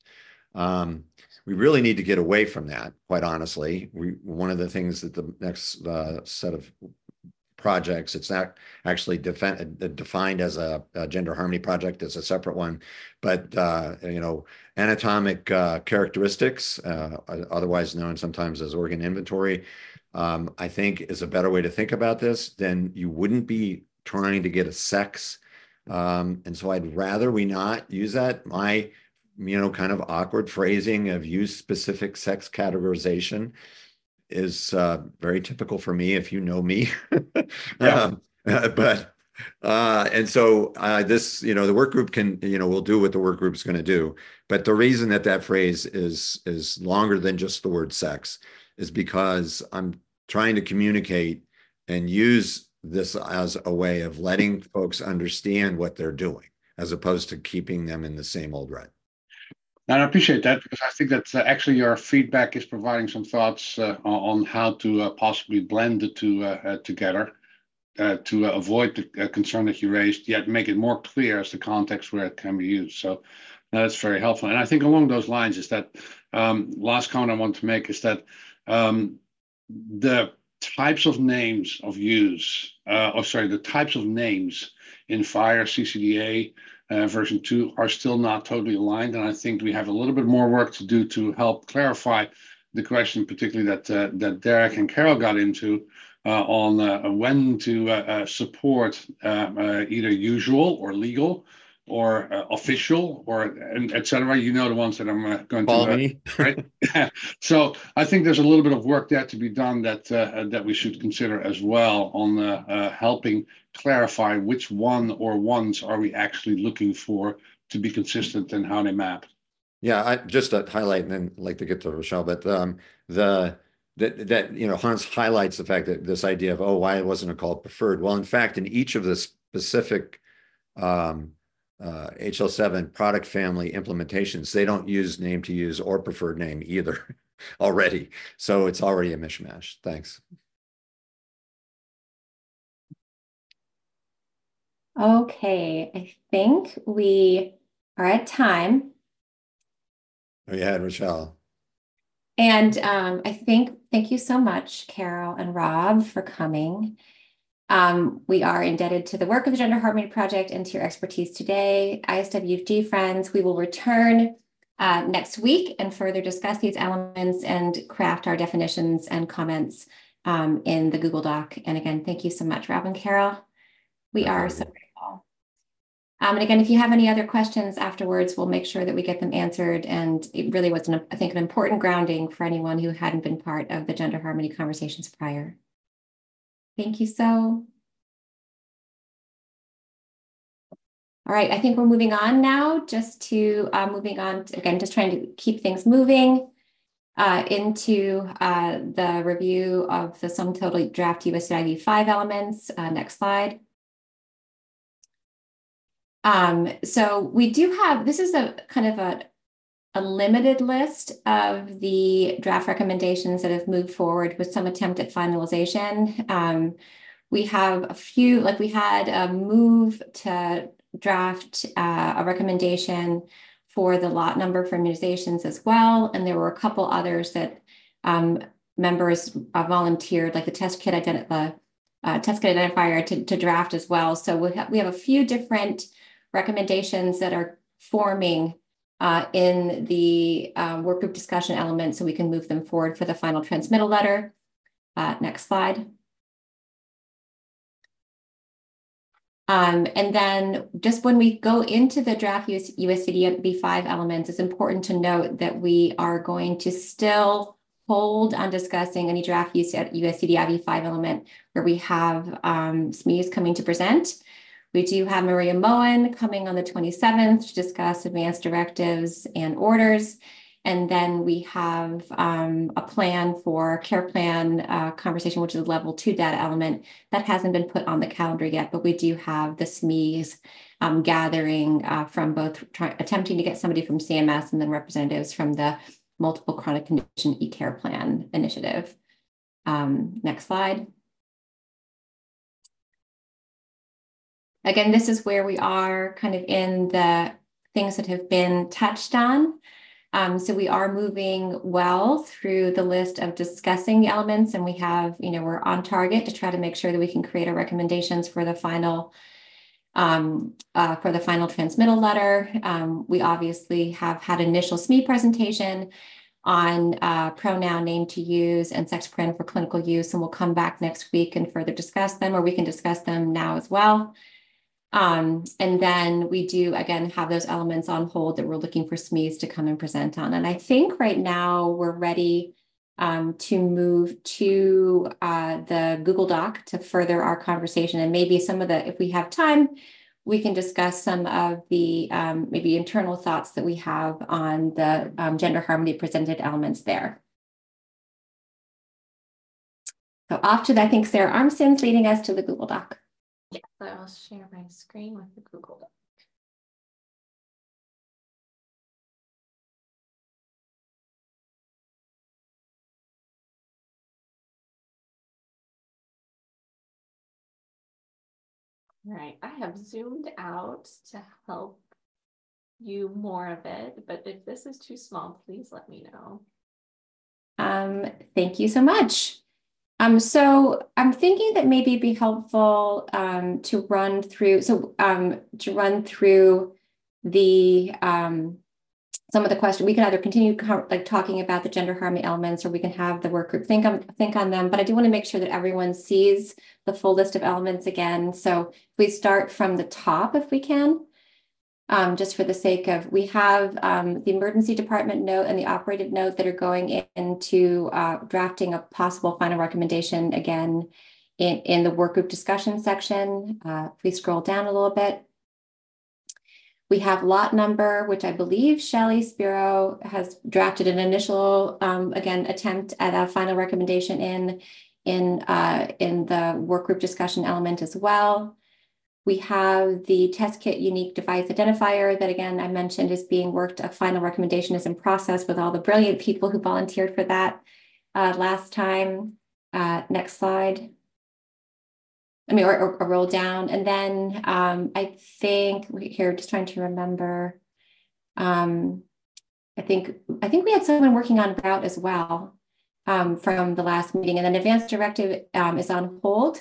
We really need to get away from that, quite honestly. One of the things that the next set of projects, it's not actually defined as a gender harmony project, it's a separate one, but you know, anatomic characteristics, otherwise known sometimes as organ inventory, I think is a better way to think about this. Then you wouldn't be trying to get a sex. And so I'd rather we not use that. My, you know, kind of awkward phrasing of use specific sex categorization is very typical for me, if you know me. Yeah. And so this, you know, the work group can, you know, we'll do what the work group's going to do. But the reason that phrase is longer than just the word sex is because I'm trying to communicate and use this as a way of letting folks understand what they're doing, as opposed to keeping them in the same old rut. And I appreciate that because I think that actually your feedback is providing some thoughts on how to possibly blend the two together to avoid the concern that you raised, yet make it more clear as the context where it can be used. So that's very helpful. And I think along those lines is that last comment I want to make is that the types of names of use, the types of names in FHIR CCDA version 2 are still not totally aligned. And I think we have a little bit more work to do to help clarify the question, particularly that Derek and Carol got into on when to support either usual or legal or official or et cetera. You know the ones that I'm going to right. So I think there's a little bit of work there to be done that we should consider as well on helping clarify which one or ones are we actually looking for to be consistent in how they map. Yeah, I just to highlight and then like to get to Rochelle, but that you know, Hans highlights the fact that this idea of, oh, why wasn't it called preferred? Well, in fact, in each of the specific HL7 product family implementations, they don't use name to use or preferred name either already. So it's already a mishmash. Thanks. Okay, I think we are at time. Oh, yeah, Rochelle. And I think, thank you so much, Carol and Rob, for coming. We are indebted to the work of the Gender Harmony Project and to your expertise today. ISWG friends, we will return next week and further discuss these elements and craft our definitions and comments in the Google Doc. And again, thank you so much, Rob and Carol. We are so grateful. And again, if you have any other questions afterwards, we'll make sure that we get them answered. And it really was, I think, an important grounding for anyone who hadn't been part of the Gender Harmony conversations prior. Thank you so. All right, I think we're moving on now, just to again, just trying to keep things moving into the review of the sum total draft USCIV 5 elements. Next slide. So we do have, this is a kind of a limited list of the draft recommendations that have moved forward with some attempt at finalization. We have a few, like we had a move to draft a recommendation for the lot number for immunizations as well. And there were a couple others that members volunteered, like the test kit identifier to draft as well. So we have a few different recommendations that are forming in the work group discussion element, so we can move them forward for the final transmittal letter. Next slide. And then just when we go into the draft USCIV 5 elements, it's important to note that we are going to still hold on discussing any draft USCIV 5 element where we have SMEs coming to present. We do have Maria Moen coming on the 27th to discuss advanced directives and orders. And then we have a plan for care plan conversation, which is a level 2 data element that hasn't been put on the calendar yet, but we do have the SMEs gathering from both attempting to get somebody from CMS and then representatives from the multiple chronic condition e-care plan initiative. Next slide. Again, this is where we are kind of in the things that have been touched on. So we are moving well through the list of discussing the elements, and we have, we're on target to try to make sure that we can create our recommendations for the final transmittal letter. We obviously have had initial SME presentation on pronoun name to use and sex plan for clinical use, and we'll come back next week and further discuss them, or we can discuss them now as well. And then we do, again, have those elements on hold that we're looking for SMEs to come and present on. And I think right now we're ready to move to the Google Doc to further our conversation. And maybe some of the, if we have time, we can discuss some of the maybe internal thoughts that we have on the gender harmony presented elements there. So off to that, I think Sarah Armston's leading us to the Google Doc. Yes, I'll share my screen with the Google Doc. Right, I have zoomed out to help you more of it, but if this is too small, please let me know. Thank you so much. So I'm thinking that maybe it'd be helpful to run through the some of the questions. We can either continue like talking about the gender harmony elements, or we can have the work group think on them. But I do want to make sure that everyone sees the full list of elements again. So if we start from the top, if we can. Just for the sake of, we have the emergency department note and the operative note that are going into drafting a possible final recommendation again in the work group discussion section. If we scroll down a little bit, we have lot number, which I believe Shelley Spiro has drafted an initial, again, attempt at a final recommendation in the work group discussion element as well. We have the test kit unique device identifier that, again, I mentioned is being worked. A final recommendation is in process with all the brilliant people who volunteered for that last time. Next slide. I mean, or roll down. And then I think here, just trying to remember. I think we had someone working on route as well from the last meeting, and then advanced directive is on hold.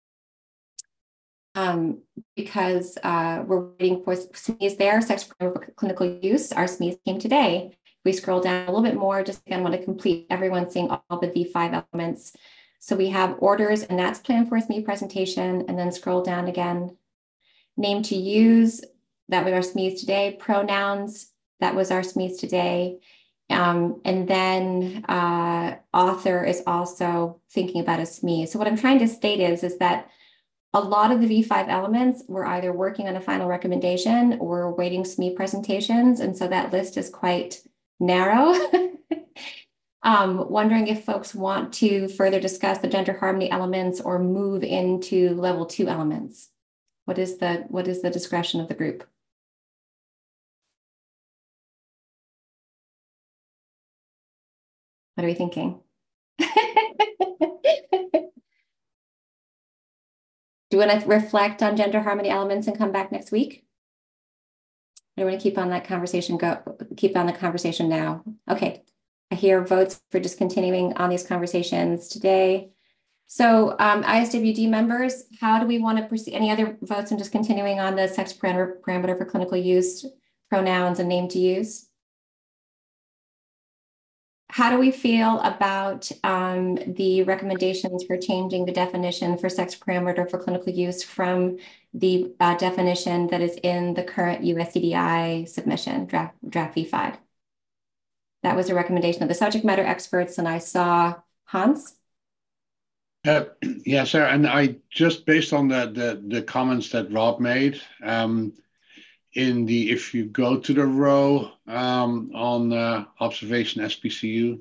Because we're waiting for SMEs there, sex for clinical use. Our SMEs came today. We scroll down a little bit more, just again, want to complete everyone seeing all the V5 elements. So we have orders, and that's planned for a SME presentation, and then scroll down again. Name to use, that was our SMEs today. Pronouns, that was our SMEs today. And then author is also thinking about a SME. So what I'm trying to state is that a lot of the V5 elements, we're either working on a final recommendation or waiting SME presentations. And so that list is quite narrow. Wondering if folks want to further discuss the gender harmony elements or move into level 2 elements. What is the discretion of the group? What are we thinking? Do you want to reflect on gender harmony elements and come back next week? I want to keep on that conversation now. Okay, I hear votes for just continuing on these conversations today. So ISWD members, how do we want to proceed? Any other votes on just continuing on the sex parameter for clinical use, pronouns, and name to use? How do we feel about the recommendations for changing the definition for sex parameter for clinical use from the definition that is in the current USCDI submission, draft V5? That was a recommendation of the subject matter experts, and I saw Hans. Yeah, Sarah, and I just based on the comments that Rob made, if you go to the row on observation SPCU,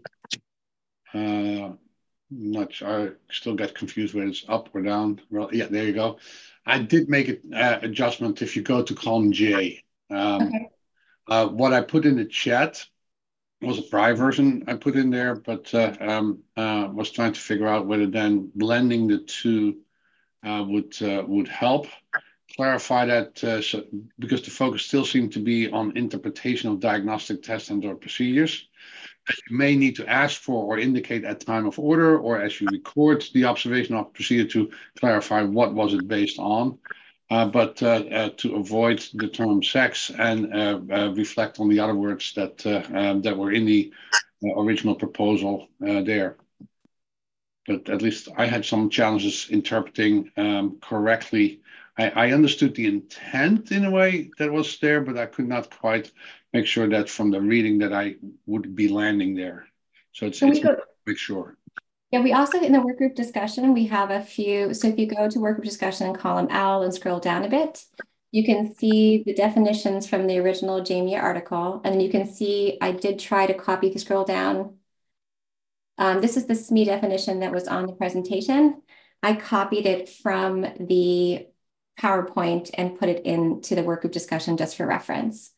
I still get confused whether it's up or down. Well, yeah, there you go. I did make an adjustment if you go to column J. Okay. What I put in the chat was a prior version I put in there, but was trying to figure out whether then blending the two would help. Clarify that because the focus still seemed to be on interpretation of diagnostic tests and or procedures that you may need to ask for or indicate at time of order or as you record the observation of procedure to clarify what was it based on, but to avoid the term sex and reflect on the other words that that were in the original proposal there. But at least I had some challenges interpreting correctly. I understood the intent in a way that was there, but I could not quite make sure that from the reading that I would be landing there. So it's make sure. Yeah, we also, in the work group discussion, we have a few. So if you go to work group discussion in column L and scroll down a bit, you can see the definitions from the original Jamia article. And then you can see, I did try to copy the scroll down. This is the SME definition that was on the presentation. I copied it from the PowerPoint and put it into the work group discussion just for reference.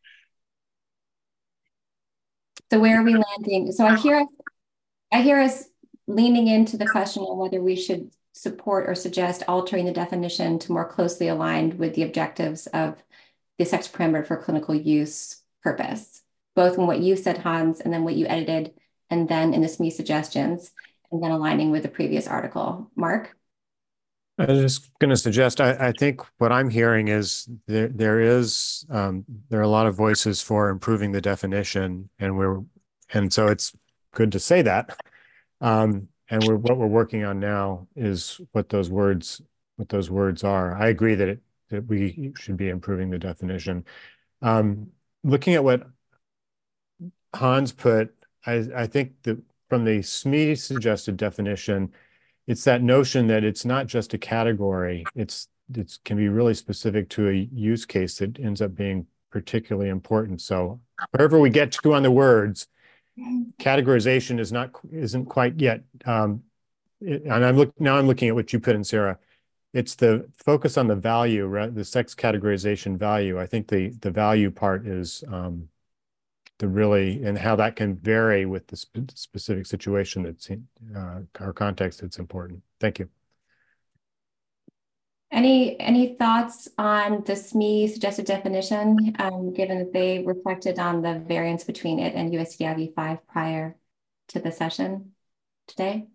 So where are we landing? So I hear us leaning into the question of whether we should support or suggest altering the definition to more closely align with the objectives of the sex parameter for clinical use purpose, both in what you said, Hans, and then what you edited, and then in the SME suggestions, and then aligning with the previous article. Mark? I was just going to suggest, I think what I'm hearing is there are a lot of voices for improving the definition, and so it's good to say that. And what we're working on now is what those words are. I agree that we should be improving the definition. Looking at what Hans put, I think that from the SME suggested definition, it's that notion that it's not just a category. It can be really specific to a use case that ends up being particularly important. So wherever we get to on the words, categorization isn't quite yet. And I'm looking at what you put in, Sarah. It's the focus on the value, right? The sex categorization value. I think the value part is the really, and how that can vary with the specific situation that's in our context. It's important. Thank you. Any thoughts on the SME suggested definition, given that they reflected on the variance between it and USCIV 5 prior to the session today?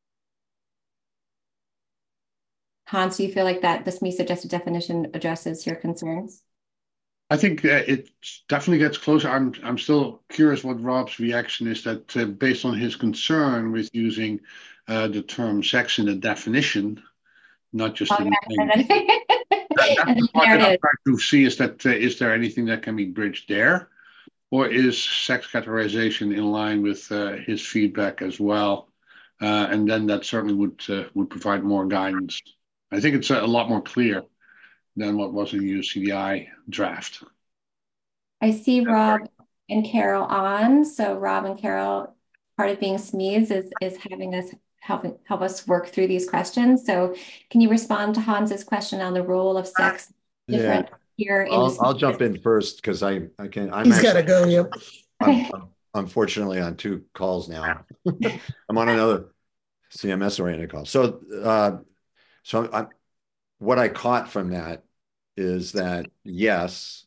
Hans, do you feel like that the SME suggested definition addresses your concerns? I think it definitely gets closer. I'm still curious what Rob's reaction is, that based on his concern with using the term sex in the definition, not just in the name. That's the part that I'm trying to see, is there anything that can be bridged there? Or is sex categorization in line with his feedback as well? And then that certainly would provide more guidance. I think it's a lot more clear than what was in the UCDI draft. I see Rob and Carol on. So Rob and Carol, part of being SMEs is having us help us work through these questions. So can you respond to Hans's question on the role of sex different here? I'll jump in first because I'm He's got to go. Yep. I'm unfortunately on 2 calls now. I'm on another CMS oriented call. So what I caught from that is that, yes,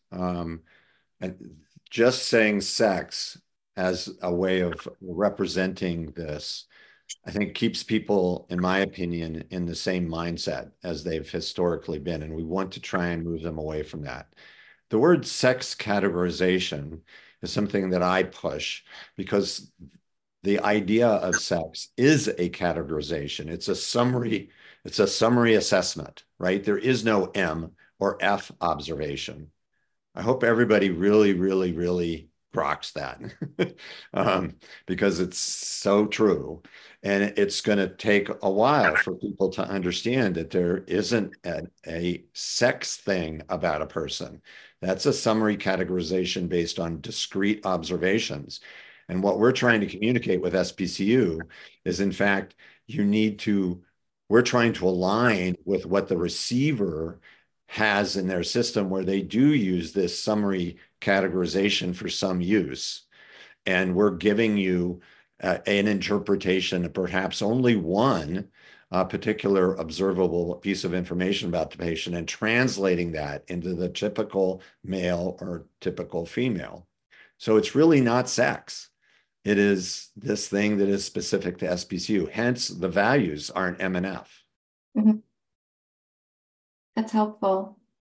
just saying sex as a way of representing this, I think keeps people, in my opinion, in the same mindset as they've historically been. And we want to try and move them away from that. The word sex categorization is something that I push because the idea of sex is a categorization. It's a summary assessment, right? There is no M or F observation. I hope everybody really, really, really groks that because it's so true. And it's going to take a while for people to understand that there isn't a sex thing about a person. That's a summary categorization based on discrete observations. And what we're trying to communicate with SPCU is, in fact, we're trying to align with what the receiver has in their system, where they do use this summary categorization for some use. And we're giving you an interpretation of perhaps only one particular observable piece of information about the patient and translating that into the typical male or typical female. So it's really not sex. It is this thing that is specific to SPCU. Hence, the values aren't M and F. Mm-hmm. That's helpful.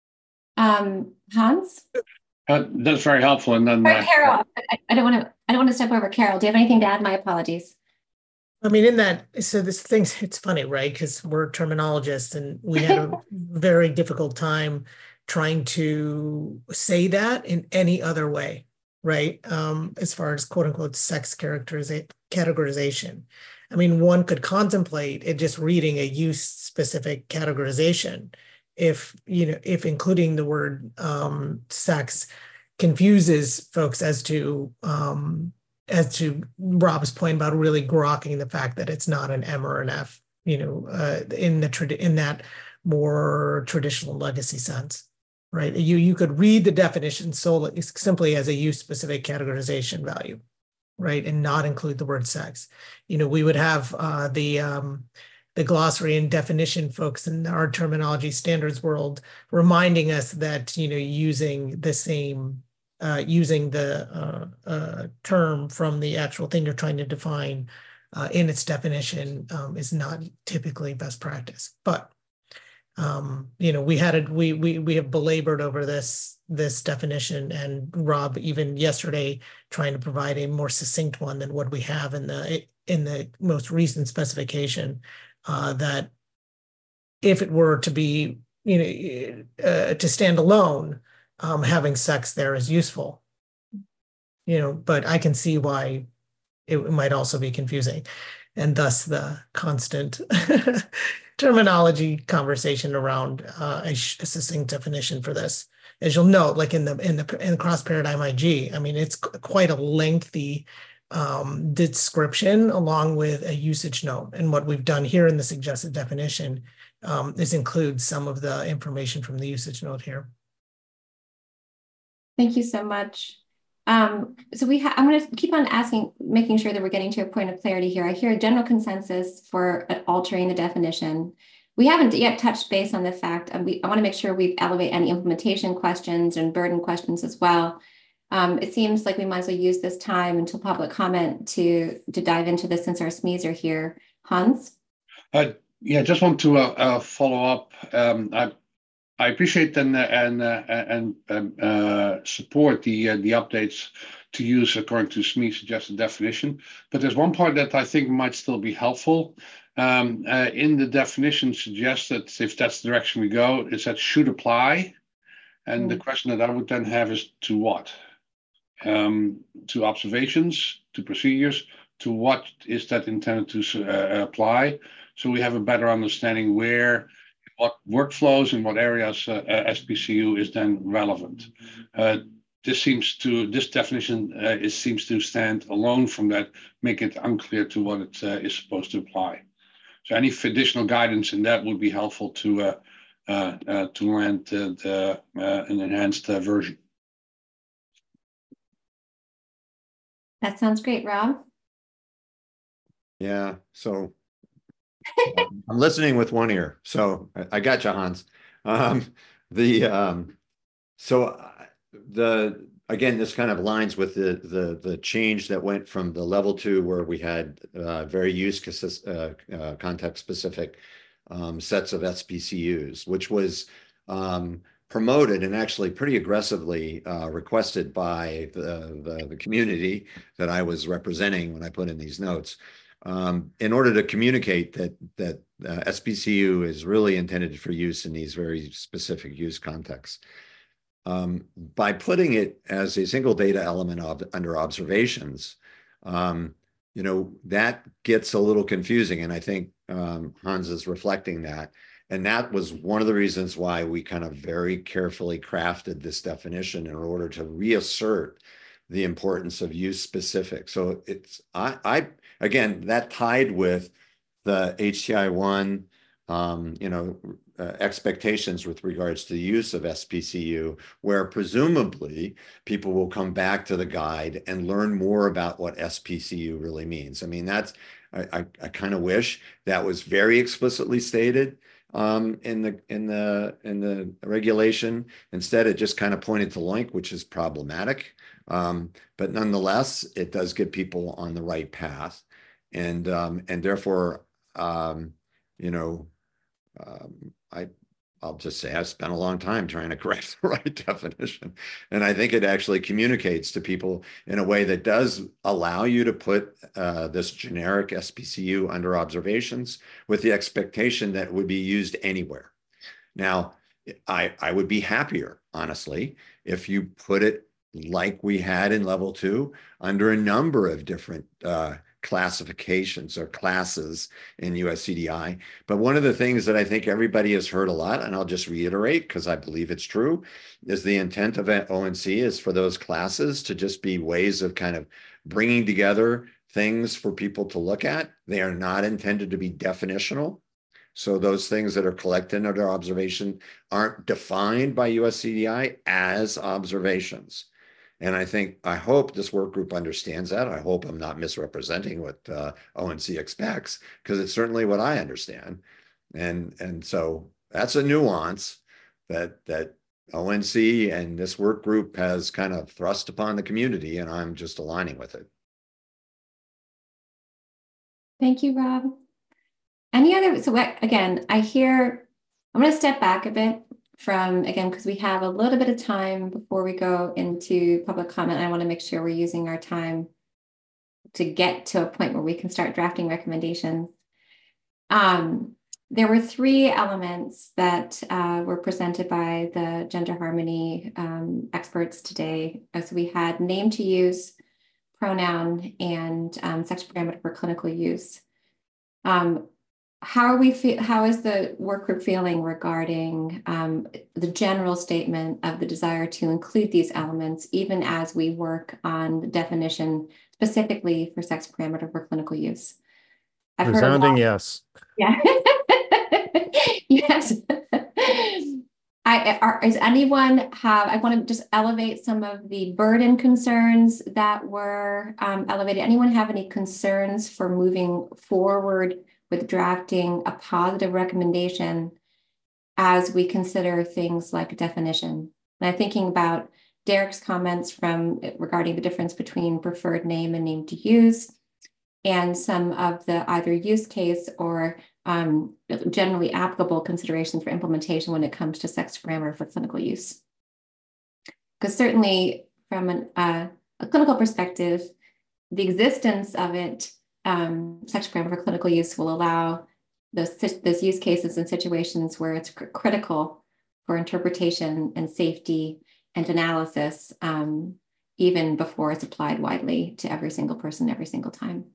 Hans? That's very helpful. And then Carol, I don't want to step over Carol. Do you have anything to add? My apologies. I mean, it's funny, right? Because we're terminologists and we had a very difficult time trying to say that in any other way, right? As far as quote unquote sex categorization. I mean, one could contemplate it just reading a use specific categorization if including the word sex confuses folks as to Rob's point about really grokking the fact that it's not an M or an F, in that more traditional legacy sense, right? You could read the definition simply as a use specific categorization value, right, and not include the word sex. We would have the glossary and definition folks in our terminology standards world, reminding us that, using the same, using the term from the actual thing you're trying to define in its definition is not typically best practice. But we have belabored over this definition, and Rob even yesterday trying to provide a more succinct one than what we have in the most recent specification. That if it were to be to stand alone, having sex there is useful. But I can see why it might also be confusing, and thus the constant terminology conversation around a succinct definition for this. As you'll note, like in the cross paradigm IG, I mean, it's quite a lengthy description along with a usage note. And what we've done here in the suggested definition is include some of the information from the usage note here. Thank you so much. So I'm going to keep on making sure that we're getting to a point of clarity here. I hear a general consensus for altering the definition. We haven't yet touched base on the fact, I want to make sure we elevate any implementation questions and burden questions as well. It seems like we might as well use this time until public comment to dive into this since our SMEs are here. Hans? Yeah, just want to follow up. I appreciate and support the updates to use according to SME suggested definition, but there's one part that I think might still be helpful. In the definition suggested, if that's the direction we go, is that should apply, and the question that I would then have is to what? To observations, to procedures, to what is that intended to apply? So we have a better understanding what workflows and what areas SPCU is then relevant. This definition seems to stand alone from that, make it unclear to what it is supposed to apply. So any additional guidance in that would be helpful to land an enhanced version. That sounds great, Rob. Yeah, so I'm listening with one ear, so I got you, Hans. Again, this kind of aligns with the change that went from the level 2, where we had very use context specific sets of SPCUs, which was promoted and actually pretty aggressively requested by the community that I was representing when I put in these notes. In order to communicate that SPCU is really intended for use in these very specific use contexts. By putting it as a single data element under observations, that gets a little confusing, and I think Hans is reflecting that. And that was one of the reasons why we kind of very carefully crafted this definition in order to reassert the importance of use specific. So it's, again, that tied with the HTI-1, expectations with regards to the use of SPCU, where presumably people will come back to the guide and learn more about what SPCU really means. I mean, I kind of wish that was very explicitly stated in the regulation. Instead, it just kind of pointed to LOINC, which is problematic. But nonetheless, it does get people on the right path, and therefore, I'll just say I've spent a long time trying to correct the right definition, and I think it actually communicates to people in a way that does allow you to put this generic SPCU under observations with the expectation that it would be used anywhere. Now, I would be happier, honestly, if you put it like we had in level 2 under a number of different classifications or classes in USCDI. But one of the things that I think everybody has heard a lot, and I'll just reiterate because I believe it's true, is the intent of ONC is for those classes to just be ways of kind of bringing together things for people to look at. They are not intended to be definitional. So those things that are collected under observation aren't defined by USCDI as observations. And I hope this work group understands that. I hope I'm not misrepresenting what ONC expects, because it's certainly what I understand. And so that's a nuance that ONC and this work group has kind of thrust upon the community, and I'm just aligning with it. Thank you, Rob. Any other, so again, I'm going to step back a bit from, again, because we have a little bit of time before we go into public comment. I want to make sure we're using our time to get to a point where we can start drafting recommendations. There were 3 elements that were presented by the gender harmony experts today. So we had name to use, pronoun, and sex parameter for clinical use. How is the work group feeling regarding the general statement of the desire to include these elements, even as we work on the definition specifically for sex parameter for clinical use? I've Resounding yes. Yeah. Yes. Is anyone I want to just elevate some of the burden concerns that were elevated. Anyone have any concerns for moving forward with drafting a positive recommendation as we consider things like definition? And I'm thinking about Derek's comments regarding the difference between preferred name and name to use, and some of the either use case or generally applicable considerations for implementation when it comes to sex parameter for clinical use. Because certainly from a clinical perspective, the existence of it, sex parameter for clinical use, will allow those use cases and situations where it's critical for interpretation and safety and analysis, even before it's applied widely to every single person every single time.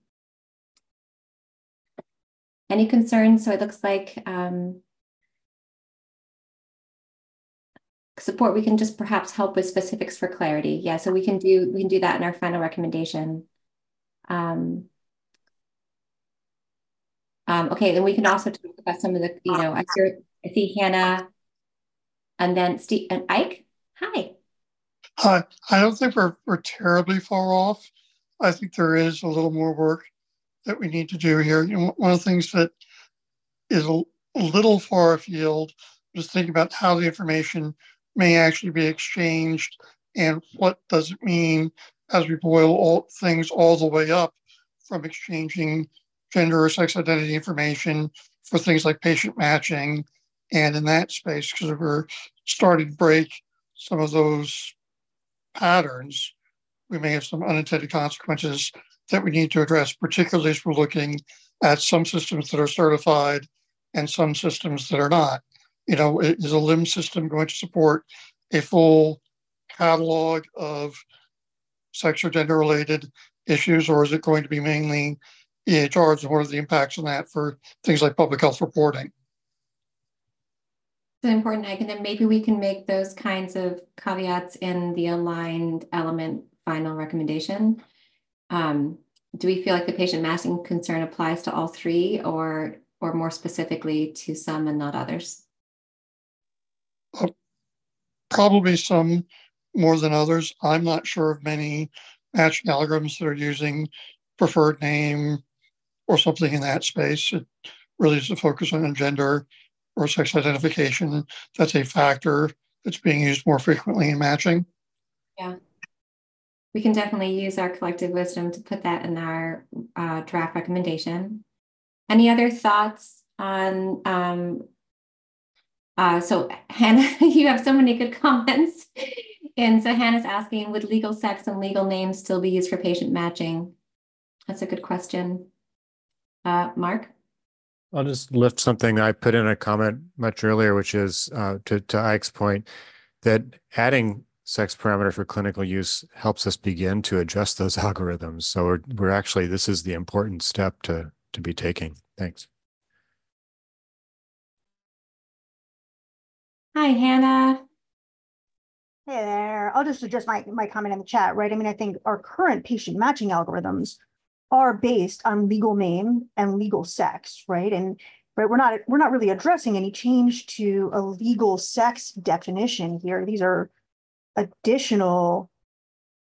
Any concerns? So it looks like support. We can just perhaps help with specifics for clarity. Yeah, so we can do that in our final recommendation. Okay, then we can also talk about some of the, I see Hannah, and then Steve and Ike. Hi. Hi. I don't think we're terribly far off. I think there is a little more work that we need to do here. One of the things that is a little far afield is thinking about how the information may actually be exchanged and what does it mean as we boil things all the way up from exchanging gender or sex identity information for things like patient matching and in that space, because we're starting to break some of those patterns, we may have some unintended consequences that we need to address, particularly as we're looking at some systems that are certified and some systems that are not. Is a LIMS system going to support a full catalog of sex or gender related issues, or is it going to be mainly EHRs, and what are the impacts on that for things like public health reporting? It's important, Ike, and then maybe we can make those kinds of caveats in the aligned element final recommendation. Do we feel like the patient matching concern applies to all 3 or more specifically to some and not others? Probably some more than others. I'm not sure of many matching algorithms that are using preferred name or something in that space. It really is a focus on gender or sex identification. That's a factor that's being used more frequently in matching. Yeah. We can definitely use our collective wisdom to put that in our draft recommendation. Any other thoughts on, so Hannah, you have so many good comments. And so Hannah's asking, would legal sex and legal names still be used for patient matching? That's a good question. Mark? I'll just lift something I put in a comment much earlier, which is to Ike's point, that adding sex parameter for clinical use helps us begin to adjust those algorithms. So we're actually, this is the important step to be taking. Thanks. Hi, Hannah. Hey there. I'll just adjust my comment in the chat, right? I mean, I think our current patient matching algorithms are based on legal name and legal sex, right? And right, we're not really addressing any change to a legal sex definition here. These are additional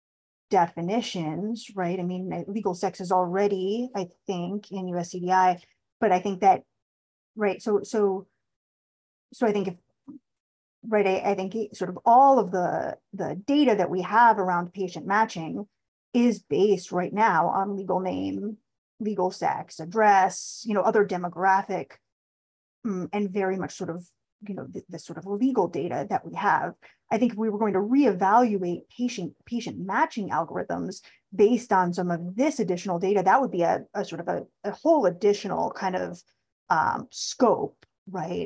definitions, right? I mean, legal sex is already, I think, in USCDI, but I think that, right, so I think if, right, I think sort of all of the data that we have around patient matching is based right now on legal name, legal sex, address, other demographic, and very much sort of, the sort of legal data that we have. I think if we were going to reevaluate patient matching algorithms based on some of this additional data, that would be a sort of a whole additional kind of scope, right?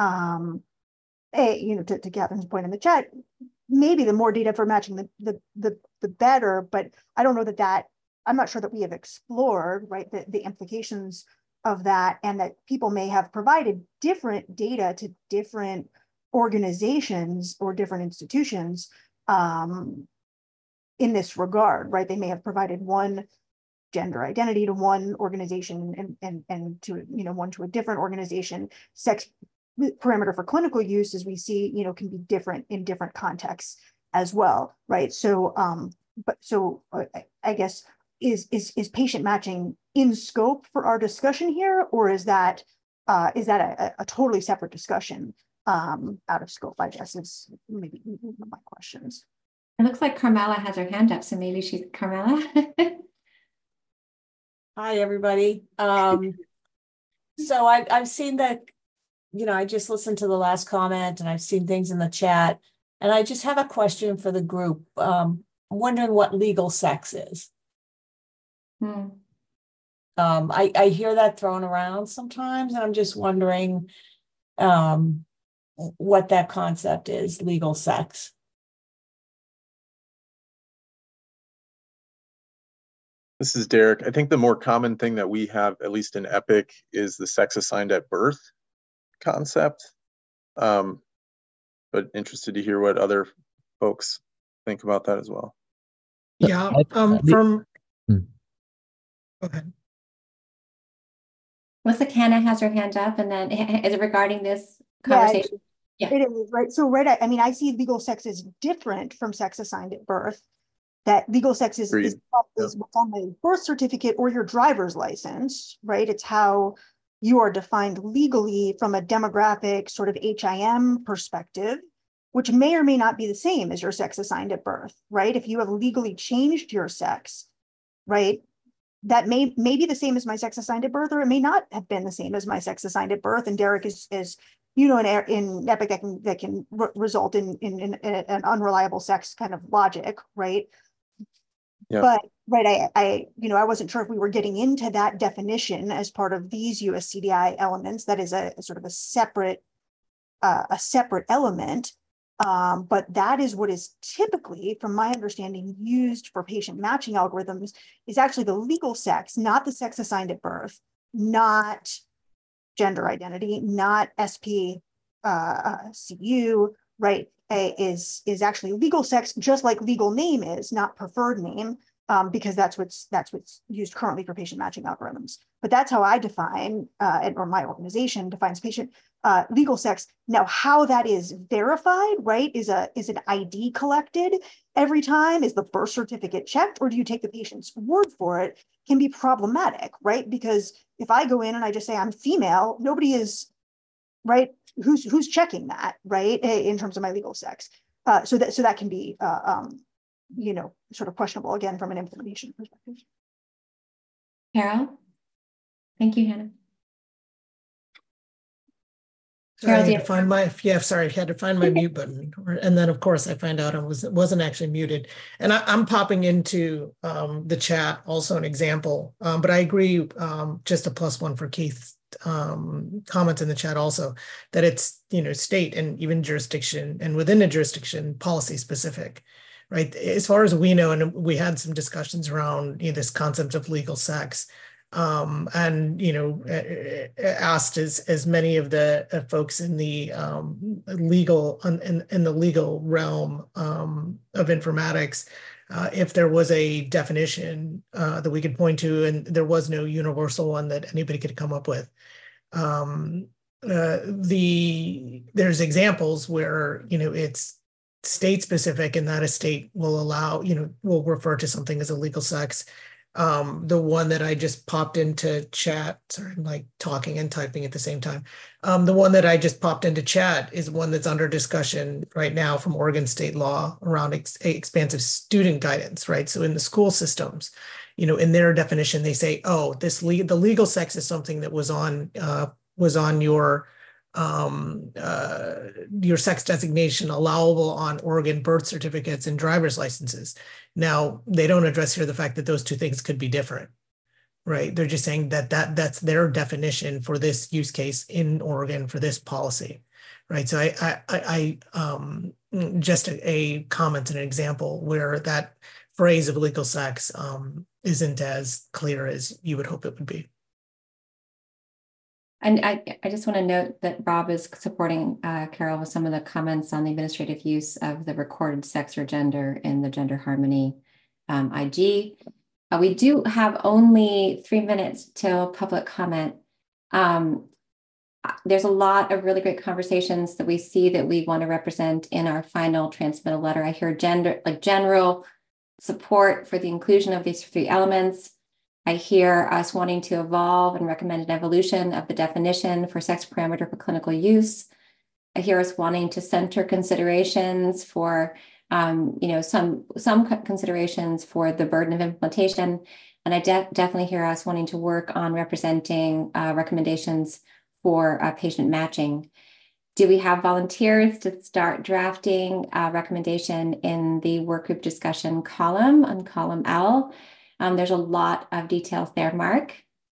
To Catherine's point in the chat, maybe the more data for matching the better, but I don't know that I'm not sure that we have explored, right, the implications of that, and that people may have provided different data to different organizations or different institutions in this regard, right? They may have provided one gender identity to one organization and to, one to a different organization. Sex parameter for clinical use, as we see, can be different in different contexts as well, right? So, I guess, is patient matching in scope for our discussion here, or is that a totally separate discussion out of scope? I guess is maybe one of my questions. It looks like Carmela has her hand up, so maybe she's Carmela. Hi, everybody. So I've seen that, I just listened to the last comment, and I've seen things in the chat, and I just have a question for the group. I'm wondering what legal sex is. I hear that thrown around sometimes, and I'm just wondering what that concept is, legal sex. This is Derek. I think the more common thing that we have, at least in Epic, is the sex assigned at birth concept. But interested to hear what other folks think about that as well. Yeah, Go ahead. Looks like Hannah has her hand up, and then is it regarding this conversation? Yeah, it is, right? So, right, I mean, I see legal sex is different from sex assigned at birth. That legal sex is what's on the birth certificate or your driver's license, right? It's how you are defined legally from a demographic sort of HIM perspective, which may or may not be the same as your sex assigned at birth, right? If you have legally changed your sex, right, that may be the same as my sex assigned at birth, or it may not have been the same as my sex assigned at birth. And Derek is in Epic that can result in an unreliable sex kind of logic, right? Yeah. But right, I wasn't sure if we were getting into that definition as part of these USCDI elements. That is a sort of a separate element. But that is what is typically, from my understanding, used for patient matching algorithms, is actually the legal sex, not the sex assigned at birth, not gender identity, not SPCU, right? Is actually legal sex, just like legal name is, not preferred name, because that's what's used currently for patient matching algorithms. But that's how I define, or my organization defines patient legal sex. Now, how that is verified, right, is an ID collected every time? Is the birth certificate checked, or do you take the patient's word for it? Can be problematic, right? Because if I go in and I just say I'm female, nobody is, right, who's checking that, right, in terms of my legal sex. So that can be sort of questionable, again, from an implementation perspective. Carol? Thank you, Hannah. Sorry, I had to find my mute button, and then of course I find out I wasn't actually muted. And I'm popping into the chat also an example, but I agree, just a +1 for Keith's comments in the chat also, that it's state and even jurisdiction, and within a jurisdiction policy specific, right? As far as we know, and we had some discussions around this concept of legal sex. And asked as many of the folks in the legal in the legal realm of informatics, if there was a definition that we could point to, and there was no universal one that anybody could come up with. There's examples where it's state specific, and that a state will allow, will refer to something as a legal sex. The one that I just popped into chat, sorry, I'm like talking and typing at the same time. The one that I just popped into chat is one that's under discussion right now from Oregon state law around expansive student guidance, right? So in the school systems, in their definition, they say, oh, the legal sex is something that was on your sex designation allowable on Oregon birth certificates and driver's licenses. Now, they don't address here the fact that those two things could be different, right? They're just saying that's their definition for this use case in Oregon for this policy, right? So I just a comment and an example where that phrase of legal sex isn't as clear as you would hope it would be. And I just want to note that Rob is supporting Carol with some of the comments on the administrative use of the recorded sex or gender in the Gender Harmony IG. We do have only 3 minutes till public comment. There's a lot of really great conversations that we see that we want to represent in our final transmittal letter. I hear general support for the inclusion of these 3 elements. I hear us wanting to evolve and recommend an evolution of the definition for sex parameter for clinical use. I hear us wanting to center considerations for, some considerations for the burden of implementation. And I definitely hear us wanting to work on representing recommendations for patient matching. Do we have volunteers to start drafting a recommendation in the workgroup discussion column on column L? There's a lot of details there, Mark.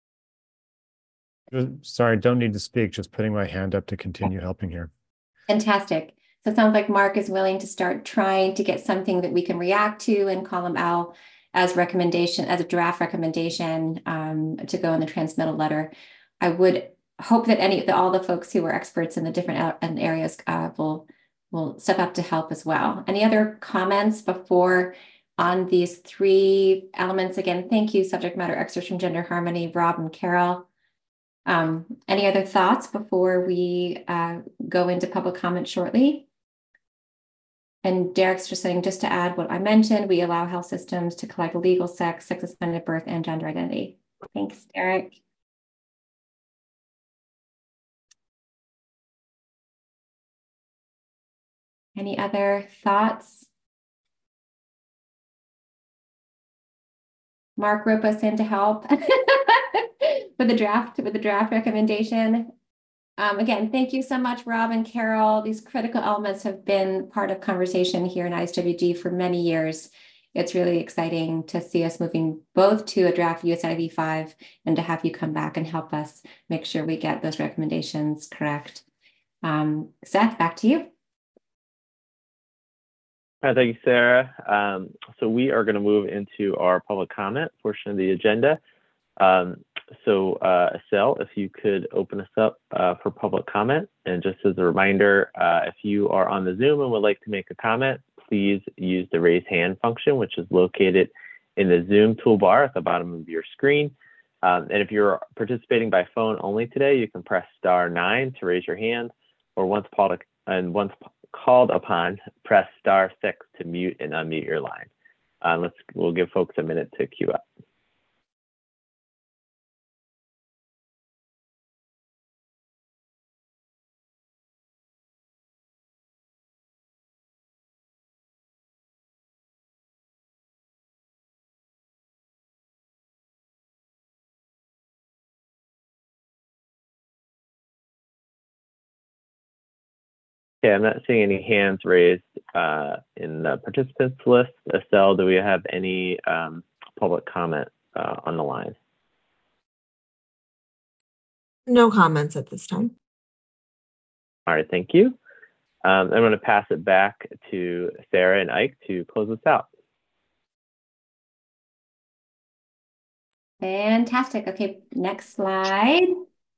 Sorry, don't need to speak, just putting my hand up to continue helping here. Fantastic. So it sounds like Mark is willing to start trying to get something that we can react to in column L as recommendation, as a draft recommendation to go in the transmittal letter. I would hope that all the folks who are experts in the different areas will step up to help as well. Any other comments before on these 3 elements? Again, thank you, subject matter experts from Gender Harmony, Rob and Carol. Any other thoughts before we go into public comment shortly? And Derek's just saying, just to add what I mentioned, we allow health systems to collect legal sex, sex-assigned birth, and gender identity. Thanks, Derek. Any other thoughts? Mark rope us in to help with the draft recommendation. Again, thank you so much, Rob and Carol. These critical elements have been part of conversation here in ISWG for many years. It's really exciting to see us moving both to a draft USIV 5 and to have you come back and help us make sure we get those recommendations correct. Seth, back to you. Thank you, Sarah. So we are going to move into our public comment portion of the agenda. Estelle, if you could open us up for public comment. And just as a reminder, if you are on the Zoom and would like to make a comment, please use the raise hand function, which is located in the Zoom toolbar at the bottom of your screen. And if you're participating by phone only today, you can press *9 to raise your hand, or once called upon, press *6 to mute and unmute your line. We'll give folks a minute to queue up. Okay, I'm not seeing any hands raised in the participants list. Estelle, do we have any public comment on the line? No comments at this time. All right, thank you. I'm going to pass it back to Sarah and Ike to close us out. Fantastic. Okay, next slide.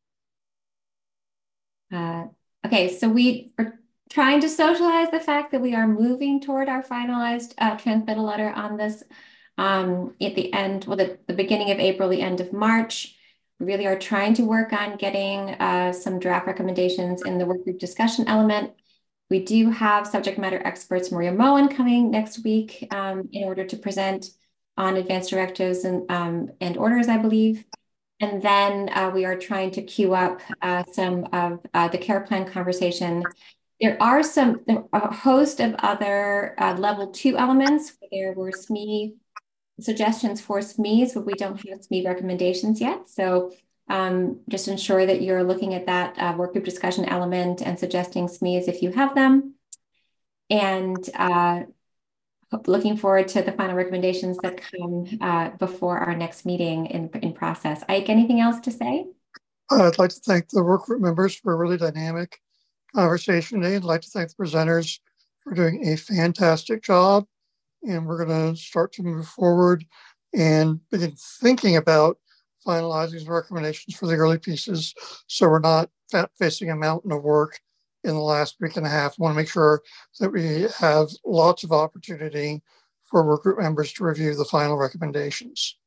Okay, so we are trying to socialize the fact that we are moving toward our finalized transmittal letter on this at the end, well, the beginning of April, the end of March. We really are trying to work on getting some draft recommendations in the workgroup discussion element. We do have subject matter experts Maria Moen coming next week in order to present on advanced directives and orders, I believe. And then we are trying to queue up some of the care plan conversation. There are a host of other level 2 elements. There were SME suggestions for SMEs, but we don't have SME recommendations yet. So just ensure that you're looking at that work group discussion element and suggesting SMEs if you have them. And looking forward to the final recommendations that come before our next meeting in process. Ike, anything else to say? I'd like to thank the work group members for a really dynamic conversation today. I'd like to thank the presenters for doing a fantastic job. And we're going to start to move forward and begin thinking about finalizing some recommendations for the early pieces, so we're not facing a mountain of work in the last week and a half. I want to make sure that we have lots of opportunity for work group members to review the final recommendations.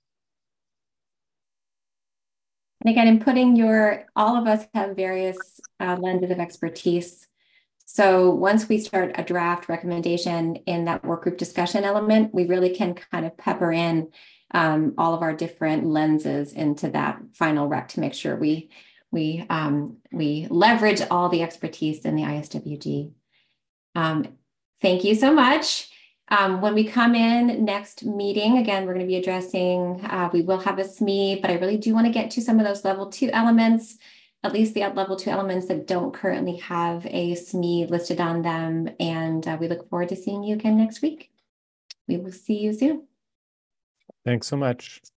And again, in putting all of us have various lenses of expertise. So once we start a draft recommendation in that work group discussion element, we really can kind of pepper in all of our different lenses into that final rec to make sure we leverage all the expertise in the ISWG. Thank you so much. When we come in next meeting, again, we're going to be addressing, we will have a SME, but I really do want to get to some of those level 2 elements, at least the level 2 elements that don't currently have a SME listed on them. And we look forward to seeing you again next week. We will see you soon. Thanks so much.